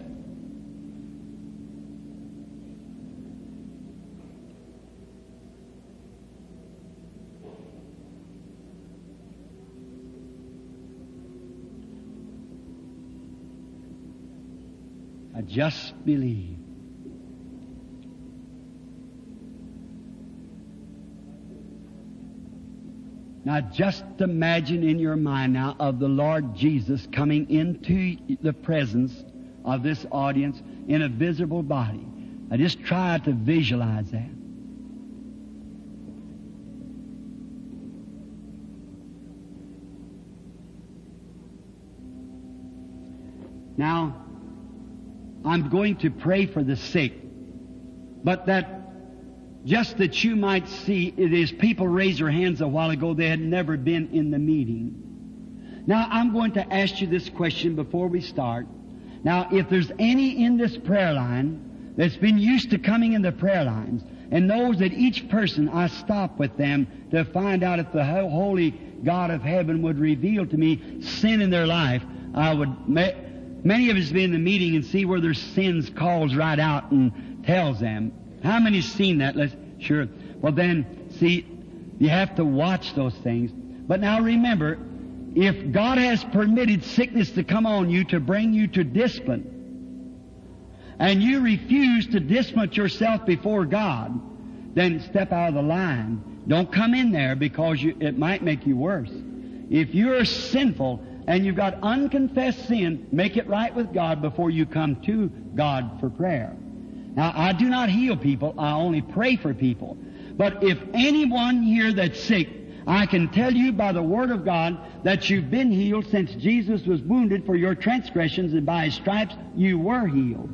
I just believe. Now just imagine in your mind now of the Lord Jesus coming into the presence of this audience in a visible body. I just try to visualize that. Now, I'm going to pray for the sick, but just that you might see, it is people raised their hands a while ago, they had never been in the meeting. Now, I'm going to ask you this question before we start. Now, if there's any in this prayer line that's been used to coming in the prayer lines and knows that each person I stop with them to find out if the holy God of heaven would reveal to me sin in their life, I would, many of us be in the meeting and see where their sins calls right out and tells them. How many's seen that? Sure. Well then, see, you have to watch those things. But now remember, if God has permitted sickness to come on you to bring you to discipline, and you refuse to discipline yourself before God, then step out of the line. Don't come in there because it might make you worse. If you're sinful and you've got unconfessed sin, make it right with God before you come to God for prayer. Now, I do not heal people. I only pray for people. But if anyone here that's sick, I can tell you by the Word of God that you've been healed since Jesus was wounded for your transgressions, and by His stripes you were healed.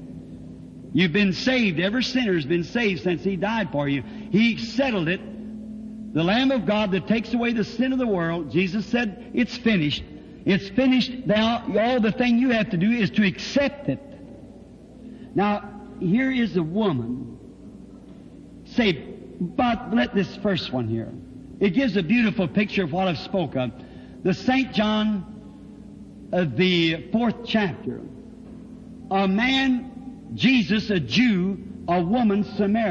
You've been saved. Every sinner's been saved since He died for you. He settled it. The Lamb of God that takes away the sin of the world, Jesus said, it's finished. It's finished. Now, all the thing you have to do is to accept it. Now, here is a woman. Say, but let this first one here. It gives a beautiful picture of what I've spoke of. The St. John, the 4th chapter. A man, Jesus, a Jew, a woman,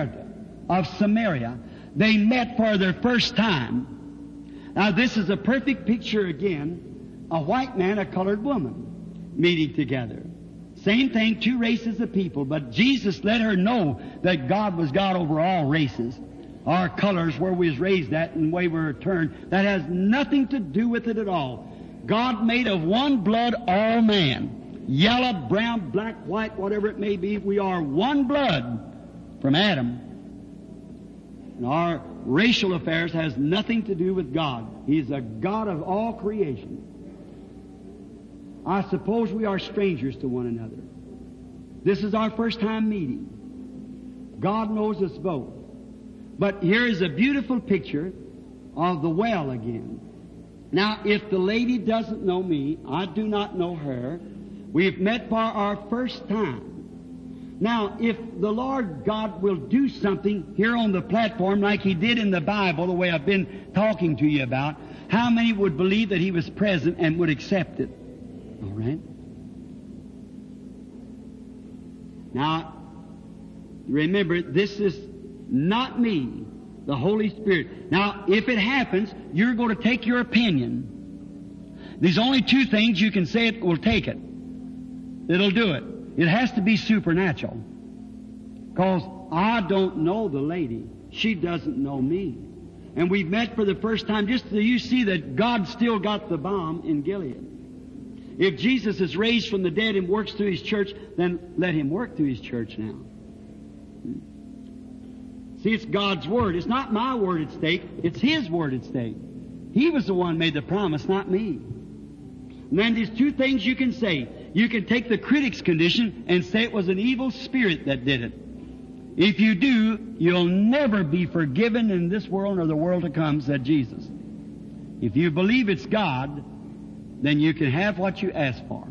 of Samaria. They met for their first time. Now this is a perfect picture again. A white man, a colored woman meeting together. Same thing, two races of people. But Jesus let her know that God was God over all races. Our colors, where we was raised at and the way we were turned, that has nothing to do with it at all. God made of one blood all man. Yellow, brown, black, white, whatever it may be, we are one blood from Adam. And our racial affairs has nothing to do with God. He's a God of all creation. I suppose we are strangers to one another. This is our first time meeting. God knows us both. But here is a beautiful picture of the well again. Now, if the lady doesn't know me, I do not know her. We've met for our first time. Now, if the Lord God will do something here on the platform like He did in the Bible, the way I've been talking to you about, how many would believe that He was present and would accept it? All right? Now, remember, this is not me, the Holy Spirit. Now, if it happens, you're going to take your opinion. There's only two things you can say it will take it. It'll do it. It has to be supernatural. Because I don't know the lady. She doesn't know me. And we've met for the first time just so you see that God still got the bomb in Gilead. If Jesus is raised from the dead and works through His church, then let Him work through His church now. See, it's God's Word. It's not my word at stake. It's His word at stake. He was the one who made the promise, not me. And then there's two things you can say. You can take the critic's condition and say it was an evil spirit that did it. If you do, you'll never be forgiven in this world or the world to come, said Jesus. If you believe it's God, then you can have what you ask for.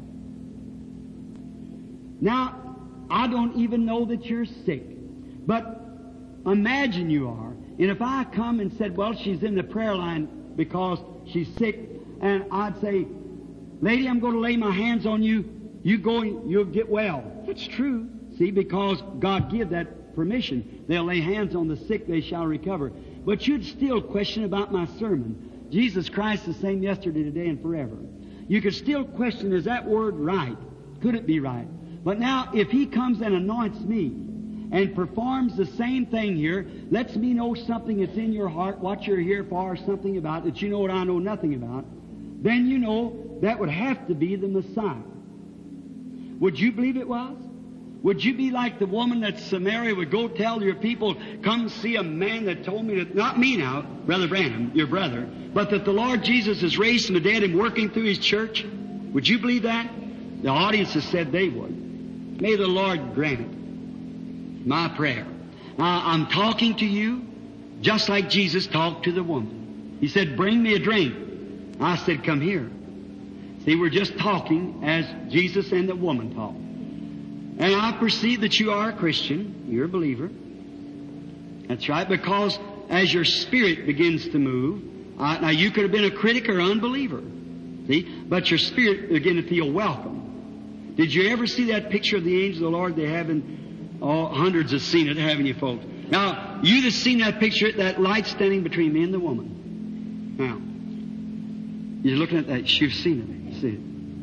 Now, I don't even know that you're sick, but imagine you are. And if I come and said, well, she's in the prayer line because she's sick, and I'd say, lady, I'm going to lay my hands on you. You go and you'll get well. It's true. See, because God give that permission. They'll lay hands on the sick, they shall recover. But you'd still question about my sermon. Jesus Christ the same yesterday, today, and forever. You could still question, is that word right? Could it be right? But now, if He comes and anoints me and performs the same thing here, lets me know something that's in your heart, what you're here for, or something about that you know what I know nothing about, then you know that would have to be the Messiah. Would you believe it was? Would you be like the woman that Samaria would go tell your people, come see a man that told me that, not me now, Brother Branham, your brother, but that the Lord Jesus is raised from the dead and working through His church? Would you believe that? The audience has said they would. May the Lord grant it. My prayer. Now, I'm talking to you just like Jesus talked to the woman. He said, bring me a drink. I said, come here. See, we're just talking as Jesus and the woman talked. And I perceive that you are a Christian. You're a believer. That's right, because as your spirit begins to move, now you could have been a critic or unbeliever. See? But your spirit began to feel welcome. Did you ever see that picture of the angel of the Lord they have in, hundreds have seen it, haven't you folks? Now, you that's seen that picture, that light standing between me and the woman. Now, you're looking at that, you've seen it. You see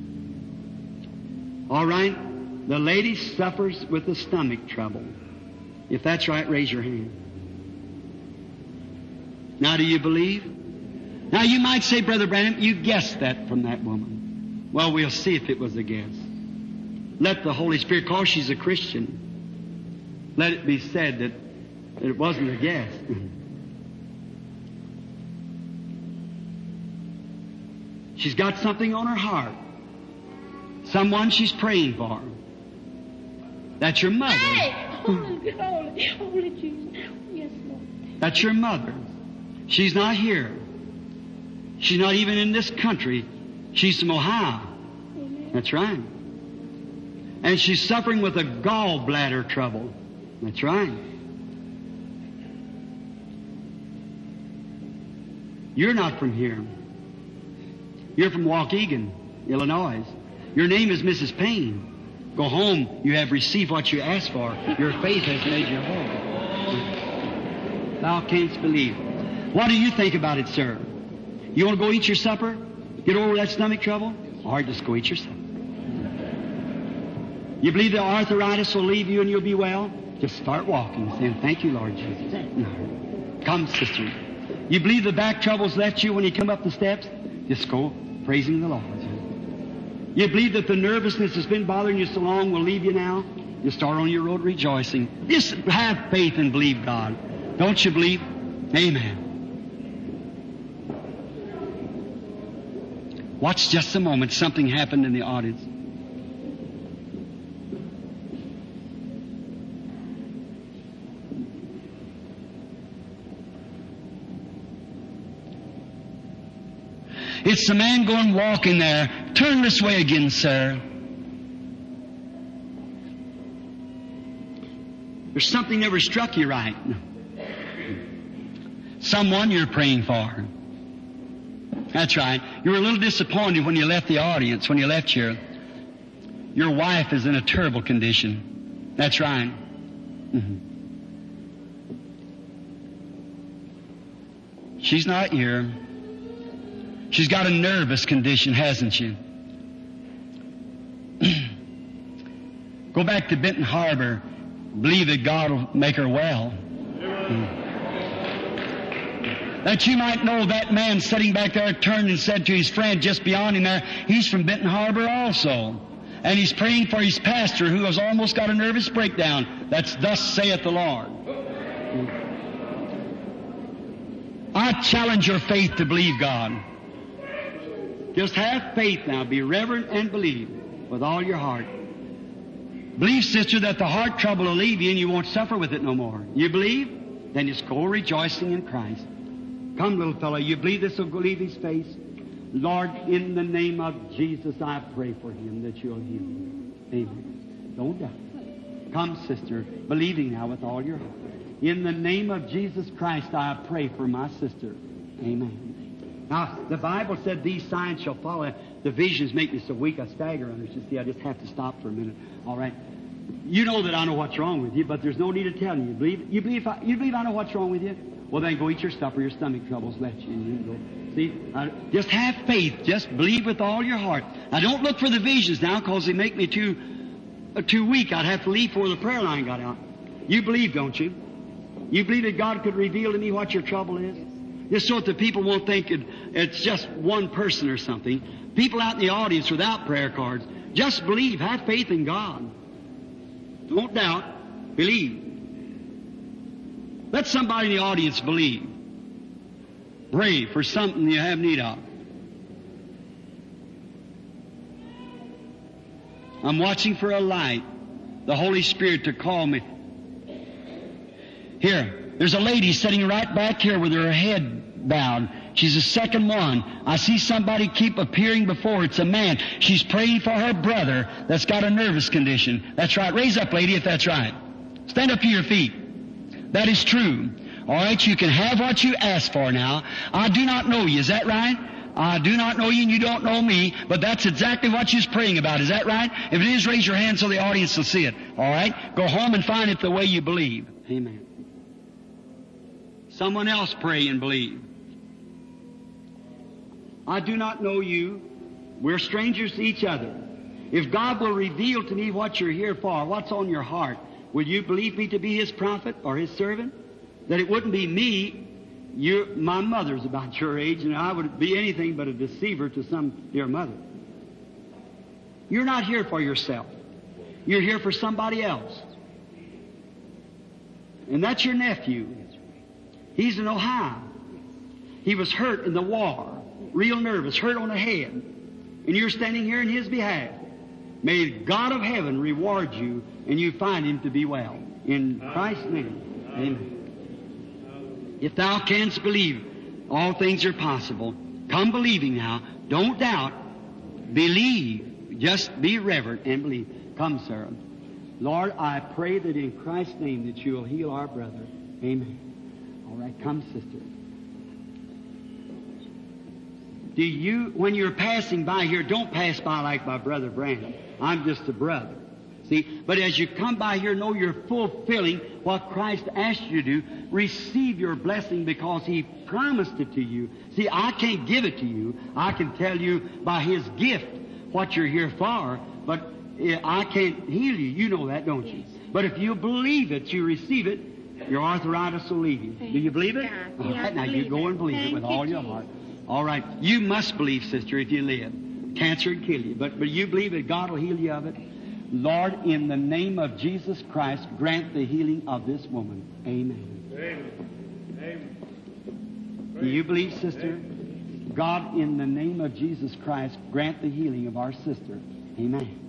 it. All right? The lady suffers with the stomach trouble. If that's right, raise your hand. Now, do you believe? Now, you might say, Brother Branham, you guessed that from that woman. Well, we'll see if it was a guess. Let the Holy Spirit, because she's a Christian, let it be said that it wasn't a guess. She's got something on her heart. Someone she's praying for. That's your mother. Hey! Holy Jesus. Yes, Lord. That's your mother. She's not here. She's not even in this country. She's from Ohio. Amen. That's right. And she's suffering with a gallbladder trouble. That's right. You're not from here. You're from Waukegan, Illinois. Your name is Mrs. Payne. Go home. You have received what you asked for. Your faith has made you whole. Thou canst believe. What do you think about it, sir? You want to go eat your supper? Get over that stomach trouble? All right, just go eat your supper. You believe the arthritis will leave you and you'll be well? Just start walking, saying, thank you, Lord Jesus. Come, sister. You believe the back troubles left you when you come up the steps? Just go praising the Lord. You believe that the nervousness that's been bothering you so long will leave you now? You start on your road rejoicing. Just have faith and believe God. Don't you believe? Amen. Watch just a moment. Something happened in the audience. It's the man going walking there. Turn this way again, sir. There's something never struck you right. Someone you're praying for. That's right. You were a little disappointed when you left the audience, when you left here. Your wife is in a terrible condition. That's right. She's not here. She's got a nervous condition, hasn't she? Go back to Benton Harbor. Believe that God will make her well. That you might know that man sitting back there turned and said to his friend just beyond him there, he's from Benton Harbor also. And he's praying for his pastor who has almost got a nervous breakdown. That's thus saith the Lord. I challenge your faith to believe God. Just have faith now. Be reverent and believe with all your heart. Believe, sister, that the heart trouble will leave you and you won't suffer with it no more. You believe? Then just go rejoicing in Christ. Come, little fellow, you believe this will leave his face? Lord, in the name of Jesus, I pray for him that you'll heal him. Amen. Don't doubt. Come, sister, believing now with all your heart. In the name of Jesus Christ, I pray for my sister. Amen. Now, the Bible said these signs shall follow. The visions make me so weak I stagger under it. You see, I just have to stop for a minute. All right. You know that I know what's wrong with you, but there's no need of telling you. You believe I know what's wrong with you? Well, then go eat your supper. Your stomach troubles left you. And you go. See, just have faith. Just believe with all your heart. Now, don't look for the visions now, because they make me too weak. I'd have to leave before the prayer line got out. You believe, don't you? You believe that God could reveal to me what your trouble is? Just so that the people won't think it's just one person or something. People out in the audience without prayer cards, just believe. Have faith in God. Don't doubt. Believe. Let somebody in the audience believe. Pray for something you have need of. I'm watching for a light, the Holy Spirit to call me. Here, there's a lady sitting right back here with her head bowed. She's the second one. I see somebody keep appearing before. It's a man. She's praying for her brother that's got a nervous condition. That's right. Raise up, lady, if that's right. Stand up to your feet. That is true. All right, you can have what you ask for now. I do not know you. Is that right? I do not know you and you don't know me, but that's exactly what she's praying about. Is that right? If it is, raise your hand so the audience will see it. All right? Go home and find it the way you believe. Amen. Someone else pray and believe. I do not know you. We're strangers to each other. If God will reveal to me what you're here for, what's on your heart, will you believe me to be His prophet or His servant? That it wouldn't be me. My mother's about your age, and I would be anything but a deceiver to some dear mother. You're not here for yourself. You're here for somebody else. And that's your nephew. He's in Ohio. He was hurt in the war, real nervous, hurt on the head. And you're standing here in his behalf. May God of heaven reward you, and you find him to be well. In Christ's name, amen. If thou canst believe, all things are possible. Come believing now. Don't doubt. Believe. Just be reverent and believe. Come, Sarah. Lord, I pray that in Christ's name that you will heal our brother. Amen. All right, come, sister. Do you, when you're passing by here, don't pass by like my brother Brandon. I'm just a brother. See, but as you come by here, know you're fulfilling what Christ asked you to do. Receive your blessing because He promised it to you. See, I can't give it to you. I can tell you by His gift what you're here for, but I can't heal you. You know that, don't you? But if you believe it, you receive it, your arthritis will leave you. Do you believe it? All right, now you go and believe it with all your heart. All right, you must believe, sister, if you live. Cancer would kill you, but you believe that God will heal you of it. Lord, in the name of Jesus Christ, grant the healing of this woman. Amen. Amen. Do you believe, sister? God, in the name of Jesus Christ, grant the healing of our sister. Amen.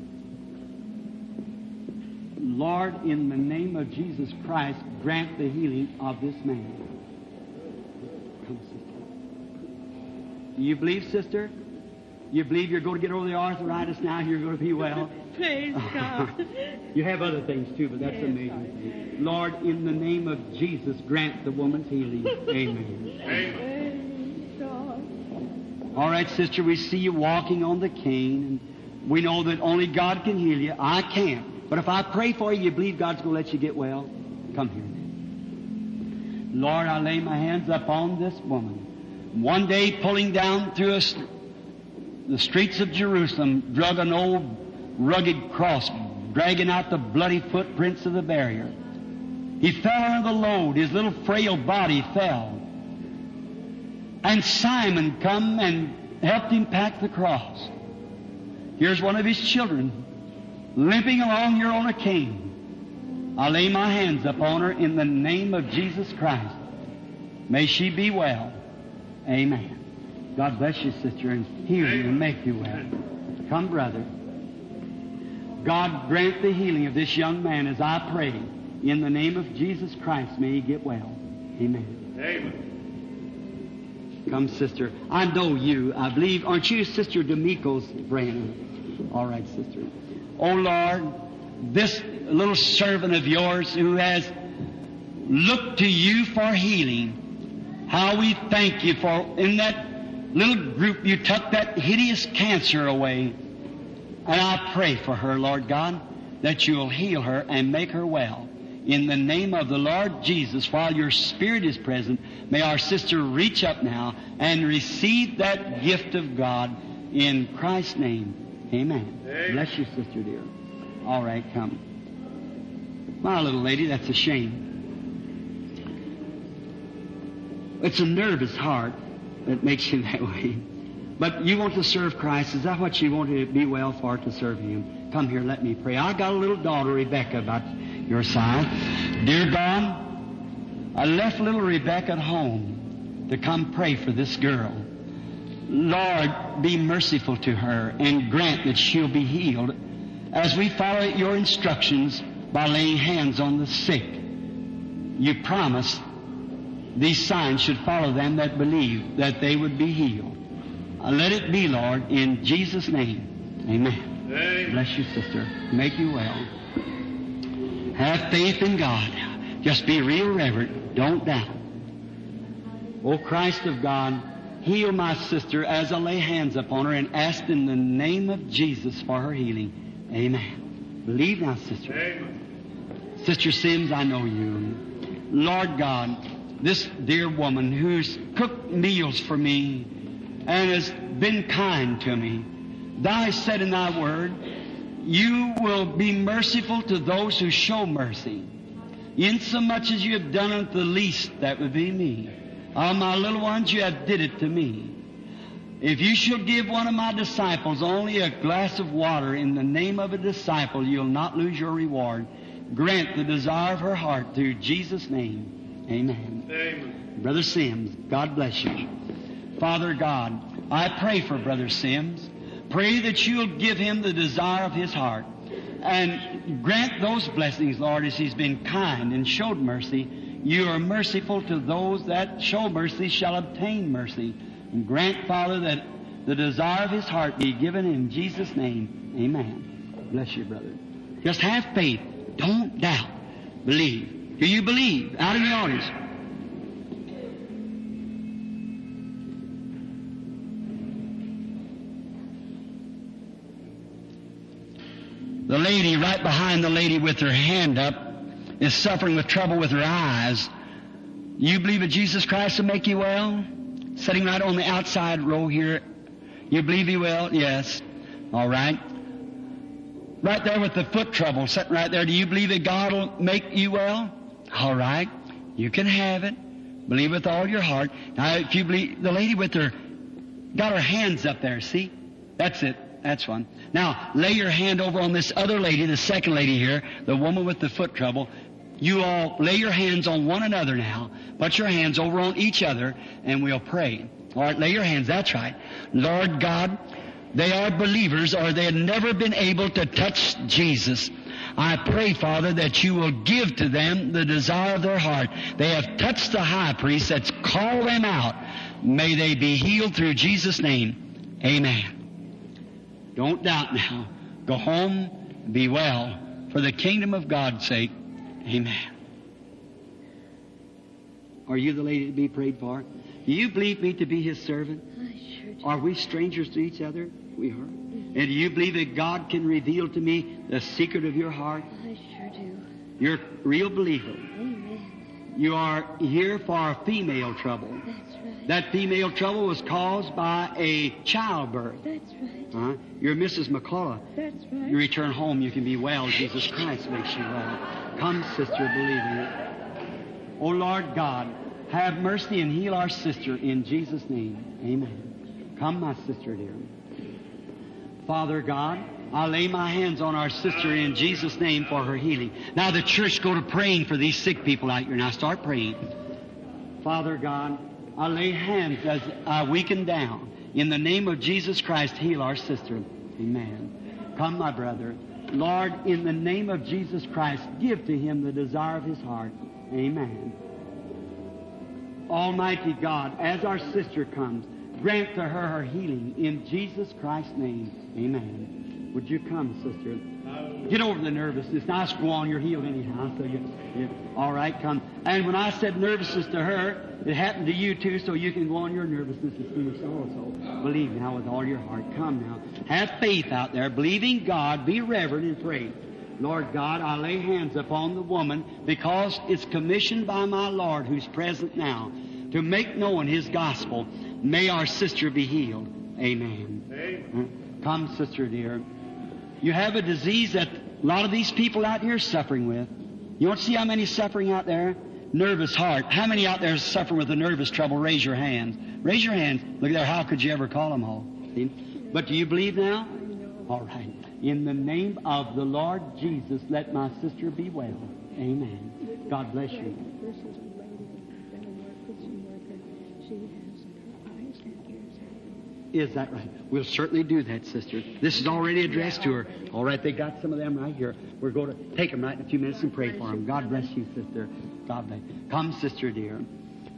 Lord, in the name of Jesus Christ, grant the healing of this man. Come, sister. Do you believe, sister? You believe you're going to get over the arthritis now? You're going to be well? Praise God. You have other things too, but that's amazing thing. Lord, in the name of Jesus, grant the woman's healing. Amen. Amen. All right, sister, we see you walking on the cane, and we know that only God can heal you. I can't. But if I pray for you, you believe God's going to let you get well? Come here. Lord, I lay my hands upon this woman. One day, pulling down through the streets of Jerusalem, drug an old rugged cross, dragging out the bloody footprints of the barrier. He fell under the load. His little frail body fell. And Simon come and helped him pack the cross. Here's one of his children, limping along here on a cane. I lay my hands upon her in the name of Jesus Christ. May she be well. Amen. God bless you, sister, and heal you and make you well. Come, brother. God grant the healing of this young man as I pray. In the name of Jesus Christ, may he get well. Amen. Amen. Come, sister. I know you. I believe. Aren't you Sister D'Amico's friend? All right, sister. Oh, Lord, this little servant of yours who has looked to you for healing, how we thank you for in that little group you took that hideous cancer away. And I pray for her, Lord God, that you'll heal her and make her well. In the name of the Lord Jesus, while your Spirit is present, may our sister reach up now and receive that gift of God in Christ's name. Amen. Amen. Bless you, sister dear. All right, come. My little lady, that's a shame. It's a nervous heart that makes you that way. But you want to serve Christ. Is that what you want to be well for, to serve Him? Come here, let me pray. I got a little daughter, Rebecca, about your side. Dear God, I left little Rebecca at home to come pray for this girl. Lord, be merciful to her and grant that she'll be healed as we follow your instructions by laying hands on the sick. You promise these signs should follow them that believe, that they would be healed. Let it be, Lord, in Jesus' name. Amen. Amen. Bless you, sister. Make you well. Have faith in God. Just be real reverent. Don't doubt. O Christ of God, heal my sister as I lay hands upon her and ask in the name of Jesus for her healing. Amen. Believe now, sister. Amen. Sister Sims, I know you. Lord God, this dear woman who's cooked meals for me and has been kind to me, Thou hast said in Thy word, You will be merciful to those who show mercy. Insomuch as You have done unto the least, that would be me. Of my little ones, You have did it to me. If You shall give one of my disciples only a glass of water in the name of a disciple, you'll not lose your reward. Grant the desire of her heart through Jesus' name. Amen. Amen. Brother Sims, God bless you. Father God, I pray for Brother Sims. Pray that You'll give him the desire of his heart. And grant those blessings, Lord, as he's been kind and showed mercy. You are merciful to those that show mercy shall obtain mercy. And grant, Father, that the desire of his heart be given in Jesus' name. Amen. Bless you, brother. Just have faith. Don't doubt. Believe. Do you believe? Out of the audience. The lady right behind the lady with her hand up is suffering with trouble with her eyes. You believe that Jesus Christ will make you well? Sitting right on the outside row here. You believe He will? Yes. All right. Right there with the foot trouble, sitting right there. Do you believe that God will make you well? All right. You can have it. Believe with all your heart. Now, if you believe, the lady with her, got her hands up there, see? That's it. That's one. Now, lay your hand over on this other lady, the second lady here, the woman with the foot trouble. You all lay your hands on one another now. Put your hands over on each other, and we'll pray. All right, lay your hands. That's right. Lord God, they are believers, or they have never been able to touch Jesus. I pray, Father, that You will give to them the desire of their heart. They have touched the high priest that's called them out. May they be healed through Jesus' name. Amen. Don't doubt now. Go home, be well, for the kingdom of God's sake. Amen. Are you the lady to be prayed for? Do you believe me to be His servant? I sure do. Are we strangers to each other? We are. And do you believe that God can reveal to me the secret of your heart? I sure do. You're a real believer. Amen. You are here for female trouble. That's right. That female trouble was caused by a childbirth. That's right. You're Mrs. McCullough. That's right. You return home, you can be well. Jesus Christ makes you well. Come, sister, believing it. Oh, Lord God, have mercy and heal our sister in Jesus' name. Amen. Come, my sister dear. Father God, I lay my hands on our sister in Jesus' name for her healing. Now the church go to praying for these sick people out here. Now start praying. Father God, I lay hands as I weaken down. In the name of Jesus Christ, heal our sister. Amen. Come, my brother. Lord, in the name of Jesus Christ, give to him the desire of his heart. Amen. Almighty God, as our sister comes, grant to her her healing in Jesus Christ's name. Amen. Would you come, sister? Get over the nervousness. Now, let's go on. You're healed anyhow. So all right, come. And when I said nervousness to her, it happened to you too, so you can go on your nervousness as soon as also. Believe now with all your heart. Come now. Have faith out there. Believe in God. Be reverent and pray. Lord God, I lay hands upon the woman because it's commissioned by my Lord who's present now to make known His gospel. May our sister be healed. Amen. Amen. Come, sister dear. You have a disease that a lot of these people out here are suffering with. You want to see how many suffering out there? Nervous heart. How many out there suffering with a nervous trouble? Raise your hands. Raise your hands. Look there. How could you ever call them all? See? But do you believe now? All right. In the name of the Lord Jesus, let my sister be well. Amen. God bless you. This is a lady that's been a Christian worker. She has her eyes and ears open. Is that right? We'll certainly do that, sister. This is already addressed to her. All right, they got some of them right here. We're going to take them right in a few minutes and pray for them. God bless you, sister. God bless you. Come, sister dear.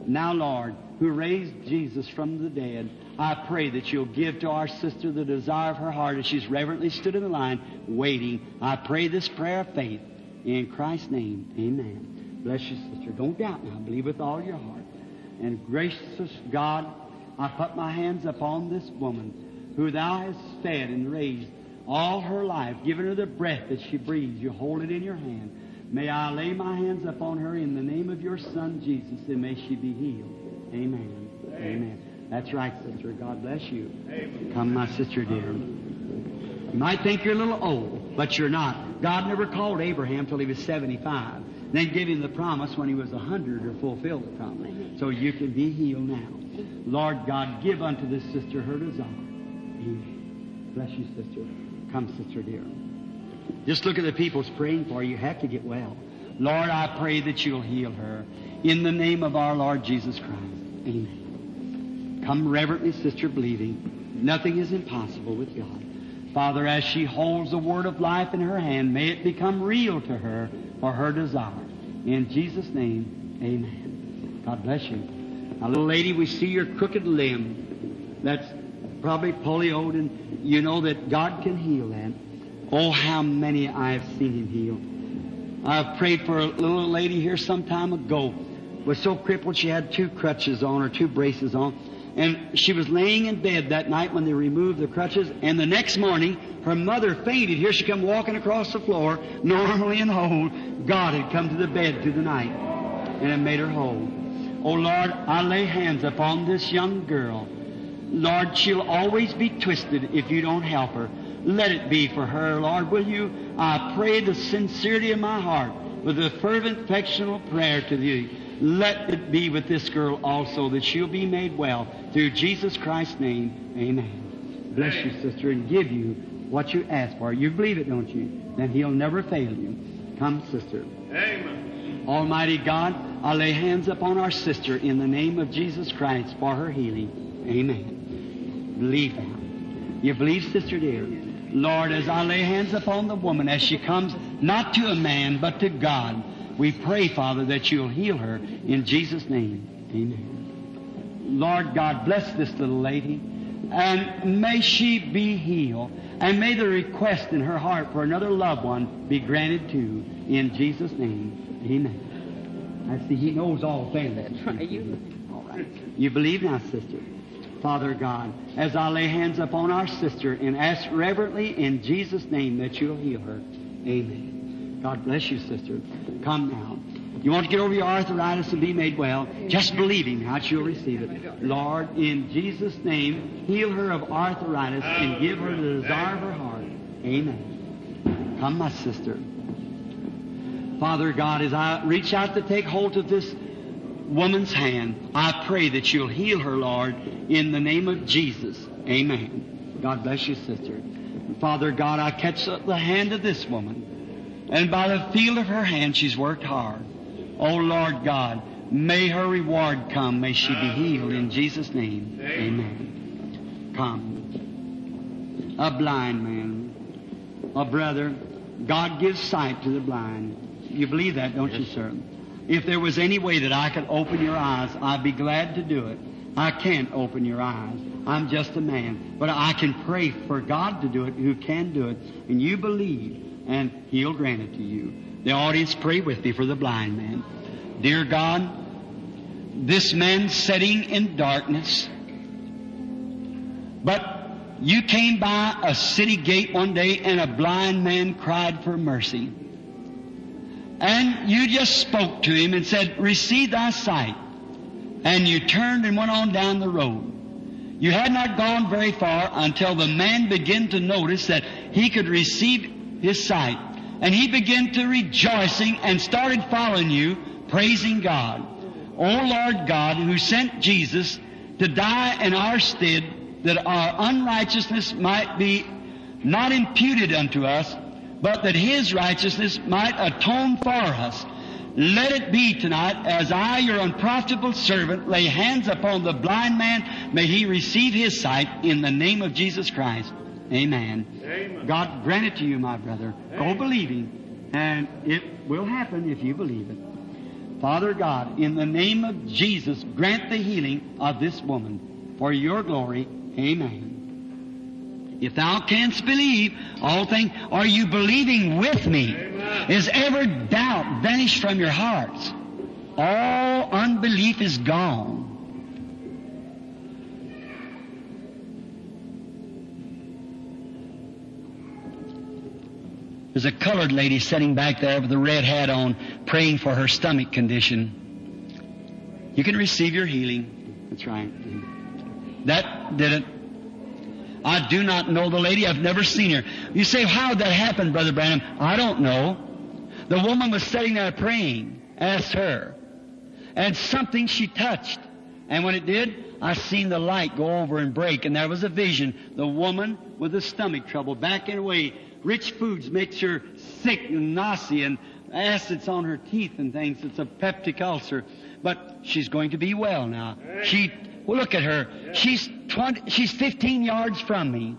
Now, Lord, who raised Jesus from the dead, I pray that you'll give to our sister the desire of her heart as she's reverently stood in the line waiting. I pray this prayer of faith in Christ's name. Amen. Bless you, sister. Don't doubt now. Believe with all your heart. And gracious God, I put my hands upon this woman who thou hast fed and raised all her life, given her the breath that she breathes. You hold it in your hand. May I lay my hands upon her in the name of your Son, Jesus, and may she be healed. Amen. Amen. That's right, sister. God bless you. Amen. Come, my sister dear. You might think you're a little old, but you're not. God never called Abraham till he was 75. Then gave him the promise when he was 100 or fulfilled the promise. So you can be healed now. Lord God, give unto this sister her desire. Amen. Bless you, sister. Come, sister dear. Just look at the people's praying for you. You have to get well. Lord, I pray that you'll heal her. In the name of our Lord Jesus Christ. Amen. Come reverently, sister, believing. Nothing is impossible with God. Father, as she holds the word of life in her hand, may it become real to her for her desire. In Jesus' name, amen. God bless you. Now, little lady, we see your crooked limb. That's probably polioed, and you know that God can heal that. Oh, how many I have seen him heal. I've prayed for a little lady here some time ago. Was so crippled she had 2 crutches on or 2 braces on. And she was laying in bed that night when they removed the crutches. And the next morning, her mother fainted. Here she come walking across the floor, normally and whole. God had come to the bed through the night and it made her whole. Oh, Lord, I lay hands upon this young girl. Lord, she'll always be twisted if you don't help her. Let it be for her, Lord, will you? I pray the sincerity of my heart with a fervent, affectional prayer to thee. Let it be with this girl also, that she'll be made well. Through Jesus Christ's name, amen. Bless you, sister, and give you what you ask for. You believe it, don't you? Then he'll never fail you. Come, sister. Amen. Almighty God, I lay hands upon our sister in the name of Jesus Christ for her healing. Amen. Believe that. You believe, sister dear? Lord, as I lay hands upon the woman as she comes not to a man but to God, we pray, Father, that you'll heal her in Jesus' name. Amen. Lord God, bless this little lady, and may she be healed, and may the request in her heart for another loved one be granted too, in Jesus' name. Amen. I see he knows all things. All right. You believe now, sister? Father God, as I lay hands upon our sister and ask reverently in Jesus' name that you'll heal her. Amen. God bless you, sister. Come now. You want to get over your arthritis and be made well? Just believing how you'll receive it. Lord, in Jesus' name, heal her of arthritis and give her the desire of her heart. Amen. Come, my sister. Father God, as I reach out to take hold of this woman's hand, I pray that you'll heal her, Lord, in the name of Jesus. Amen. God bless you, sister. And Father God, I catch the hand of this woman, and by the feel of her hand, she's worked hard. Oh, Lord God, may her reward come. May she be healed in Jesus' name. Amen. Come. A blind man, a brother, God gives sight to the blind. You believe that, don't you, sir? If there was any way that I could open your eyes, I'd be glad to do it. I can't open your eyes. I'm just a man. But I can pray for God to do it, who can do it. And you believe, and he'll grant it to you. The audience, pray with me for the blind man. Dear God, this man's sitting in darkness, but you came by a city gate one day and a blind man cried for mercy. And you just spoke to him and said, receive thy sight. And you turned and went on down the road. You had not gone very far until the man began to notice that he could receive his sight. And he began to rejoicing and started following you, praising God. O Lord God, who sent Jesus to die in our stead, that our unrighteousness might be not imputed unto us, but that his righteousness might atone for us. Let it be tonight, as I, your unprofitable servant, lay hands upon the blind man, may he receive his sight in the name of Jesus Christ. Amen. Amen. God grant it to you, my brother. Go believing, and it will happen if you believe it. Father God, in the name of Jesus, grant the healing of this woman for your glory. Amen. If thou canst believe, all things, are you believing with me? Amen. Is every doubt vanished from your hearts? All unbelief is gone. There's a colored lady sitting back there with a red hat on, praying for her stomach condition. You can receive your healing. That's right. That did it. I do not know the lady. I've never seen her. You say, how did that happen, Brother Branham? I don't know. The woman was sitting there praying. Asked her. And something she touched. And when it did, I seen the light go over and break. And there was a vision. The woman with the stomach trouble, backing away. Rich foods makes her sick and nausea and acids on her teeth and things. It's a peptic ulcer. But she's going to be well now. Well, look at her. She's 15 yards from me.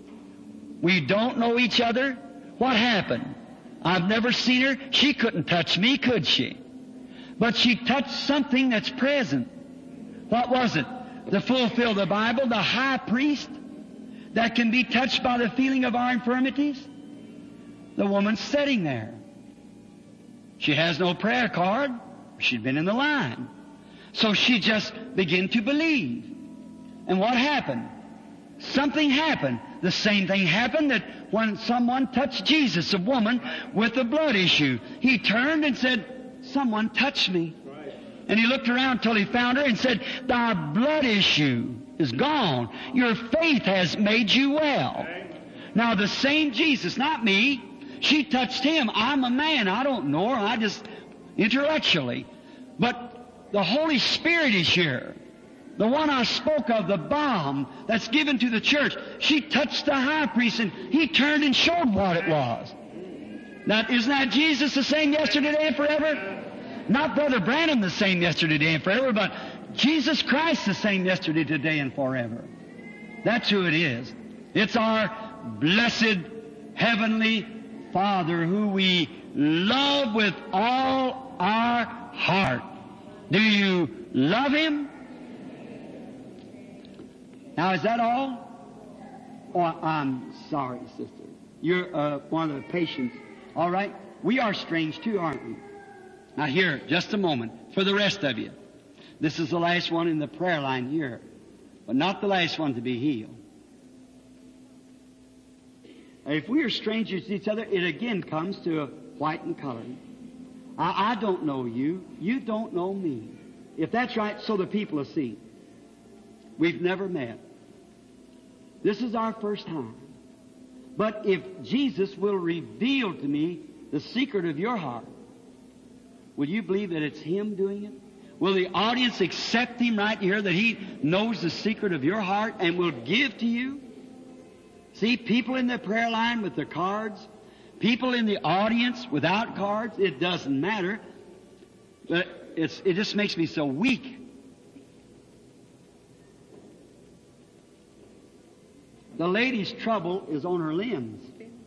We don't know each other. What happened? I've never seen her. She couldn't touch me, could she? But she touched something that's present. What was it? To fulfill the Bible, the high priest that can be touched by the feeling of our infirmities? The woman's sitting there. She has no prayer card. She'd been in the line. So she just began to believe. And what happened? Something happened. The same thing happened that when someone touched Jesus, a woman with a blood issue. He turned and said, someone touched me. And he looked around till he found her and said, thy blood issue is gone. Your faith has made you well. Now the same Jesus, not me, she touched him. I'm a man. I don't know her. I just intellectually. But the Holy Spirit is here. The one I spoke of, the balm that's given to the church. She touched the high priest and he turned and showed what it was. Now, isn't that Jesus the same yesterday, today, and forever? Not Brother Branham the same yesterday, today, and forever, but Jesus Christ the same yesterday, today, and forever. That's who it is. It's our blessed Heavenly Father who we love with all our heart. Do you love Him? Now, is that all? Oh, I'm sorry, sister. You're one of the patients. All right? We are strange too, aren't we? Now here, just a moment, for the rest of you. This is the last one in the prayer line here, but not the last one to be healed. If we are strangers to each other, it again comes to a white and colored. I don't know you. You don't know me. If that's right, so the people will see. We've never met. This is our first time. But if Jesus will reveal to me the secret of your heart, will you believe that it's Him doing it? Will the audience accept Him right here, that He knows the secret of your heart and will give to you? See, people in the prayer line with their cards, people in the audience without cards, it doesn't matter. But it just makes me so weak. The lady's trouble is on her limbs.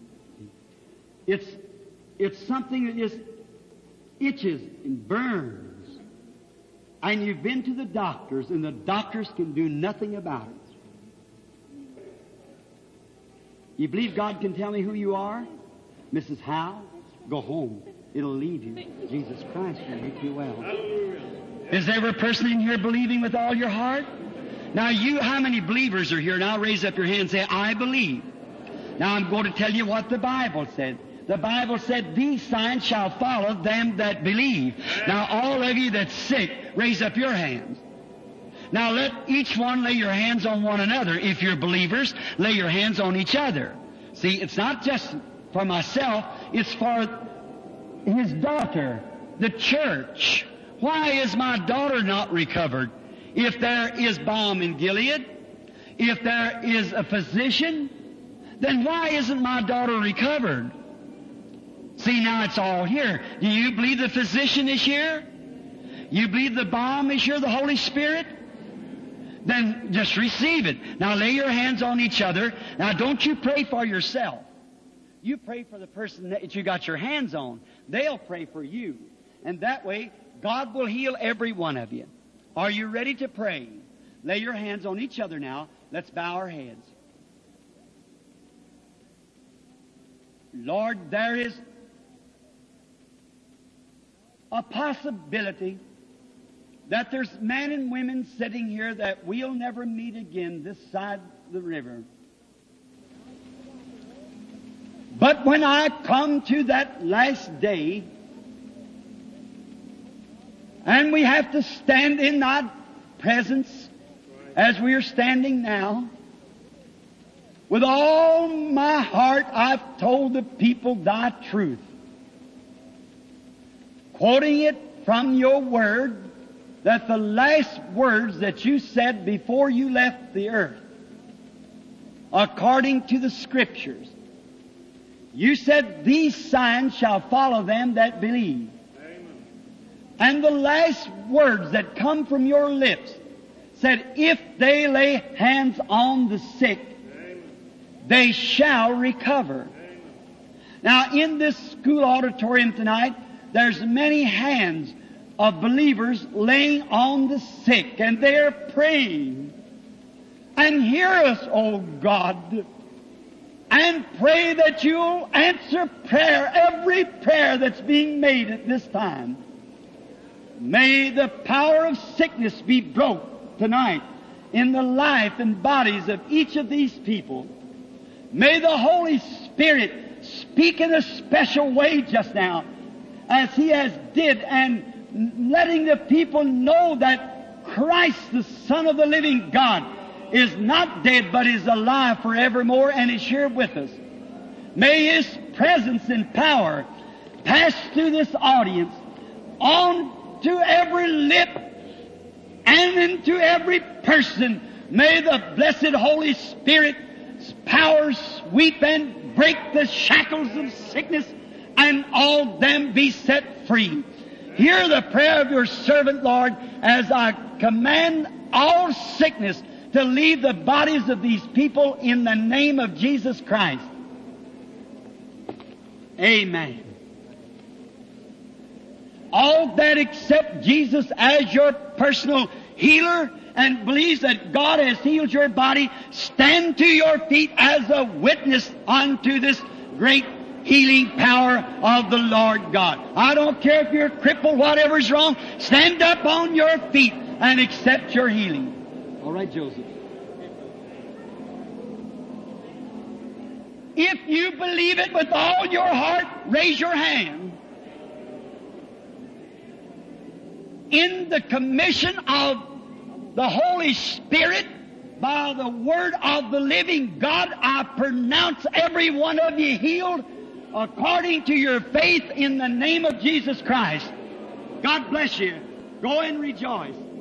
It's something that just itches and burns. And you've been to the doctors, and the doctors can do nothing about it. You believe God can tell me who you are? Mrs. Howe? Go home. It'll leave you. Jesus Christ will make you well. Is there a person in here believing with all your heart? Now how many believers are here? Now raise up your hand and say, I believe. Now I'm going to tell you what the Bible said. The Bible said, these signs shall follow them that believe. Now all of you that's sick, raise up your hands. Now let each one lay your hands on one another. If you're believers, lay your hands on each other. See, it's not just for myself, it's for his daughter, the church. Why is my daughter not recovered? If there is balm in Gilead, if there is a physician, then why isn't my daughter recovered? See, now it's all here. Do you believe the physician is here? You believe the balm is here, the Holy Spirit? Then just receive it. Now lay your hands on each other. Now don't you pray for yourself. You pray for the person that you got your hands on. They'll pray for you. And that way, God will heal every one of you. Are you ready to pray? Lay your hands on each other now. Let's bow our heads. Lord, there is a possibility that there's men and women sitting here that we'll never meet again this side of the river. But when I come to that last day, and we have to stand in Thy presence as we are standing now, with all my heart I've told the people Thy truth, quoting it from Your Word, that the last words that You said before You left the earth, according to the Scriptures, You said, these signs shall follow them that believe. Amen. And the last words that come from Your lips said, if they lay hands on the sick, amen, they shall recover. Amen. Now, in this school auditorium tonight, there's many hands of believers laying on the sick, and they're praying. And hear us, O God, and pray that You'll answer prayer, every prayer that's being made at this time. May the power of sickness be broke tonight in the life and bodies of each of these people. May the Holy Spirit speak in a special way just now, as He has did, and letting the people know that Christ, the Son of the living God, is not dead but is alive forevermore and is here with us. May His presence and power pass through this audience, on to every lip and into every person. May the blessed Holy Spirit's power sweep and break the shackles of sickness, and all them be set free. Hear the prayer of Your servant, Lord, as I command all sickness to leave the bodies of these people in the name of Jesus Christ. Amen. All that accept Jesus as your personal healer and believes that God has healed your body, stand to your feet as a witness unto this great healing power of the Lord God. I don't care if you're crippled, whatever's wrong, stand up on your feet and accept your healing. All right, Joseph. If you believe it with all your heart, raise your hand. In the commission of the Holy Spirit, by the word of the living God, I pronounce every one of you healed according to your faith in the name of Jesus Christ. God bless you. Go and rejoice.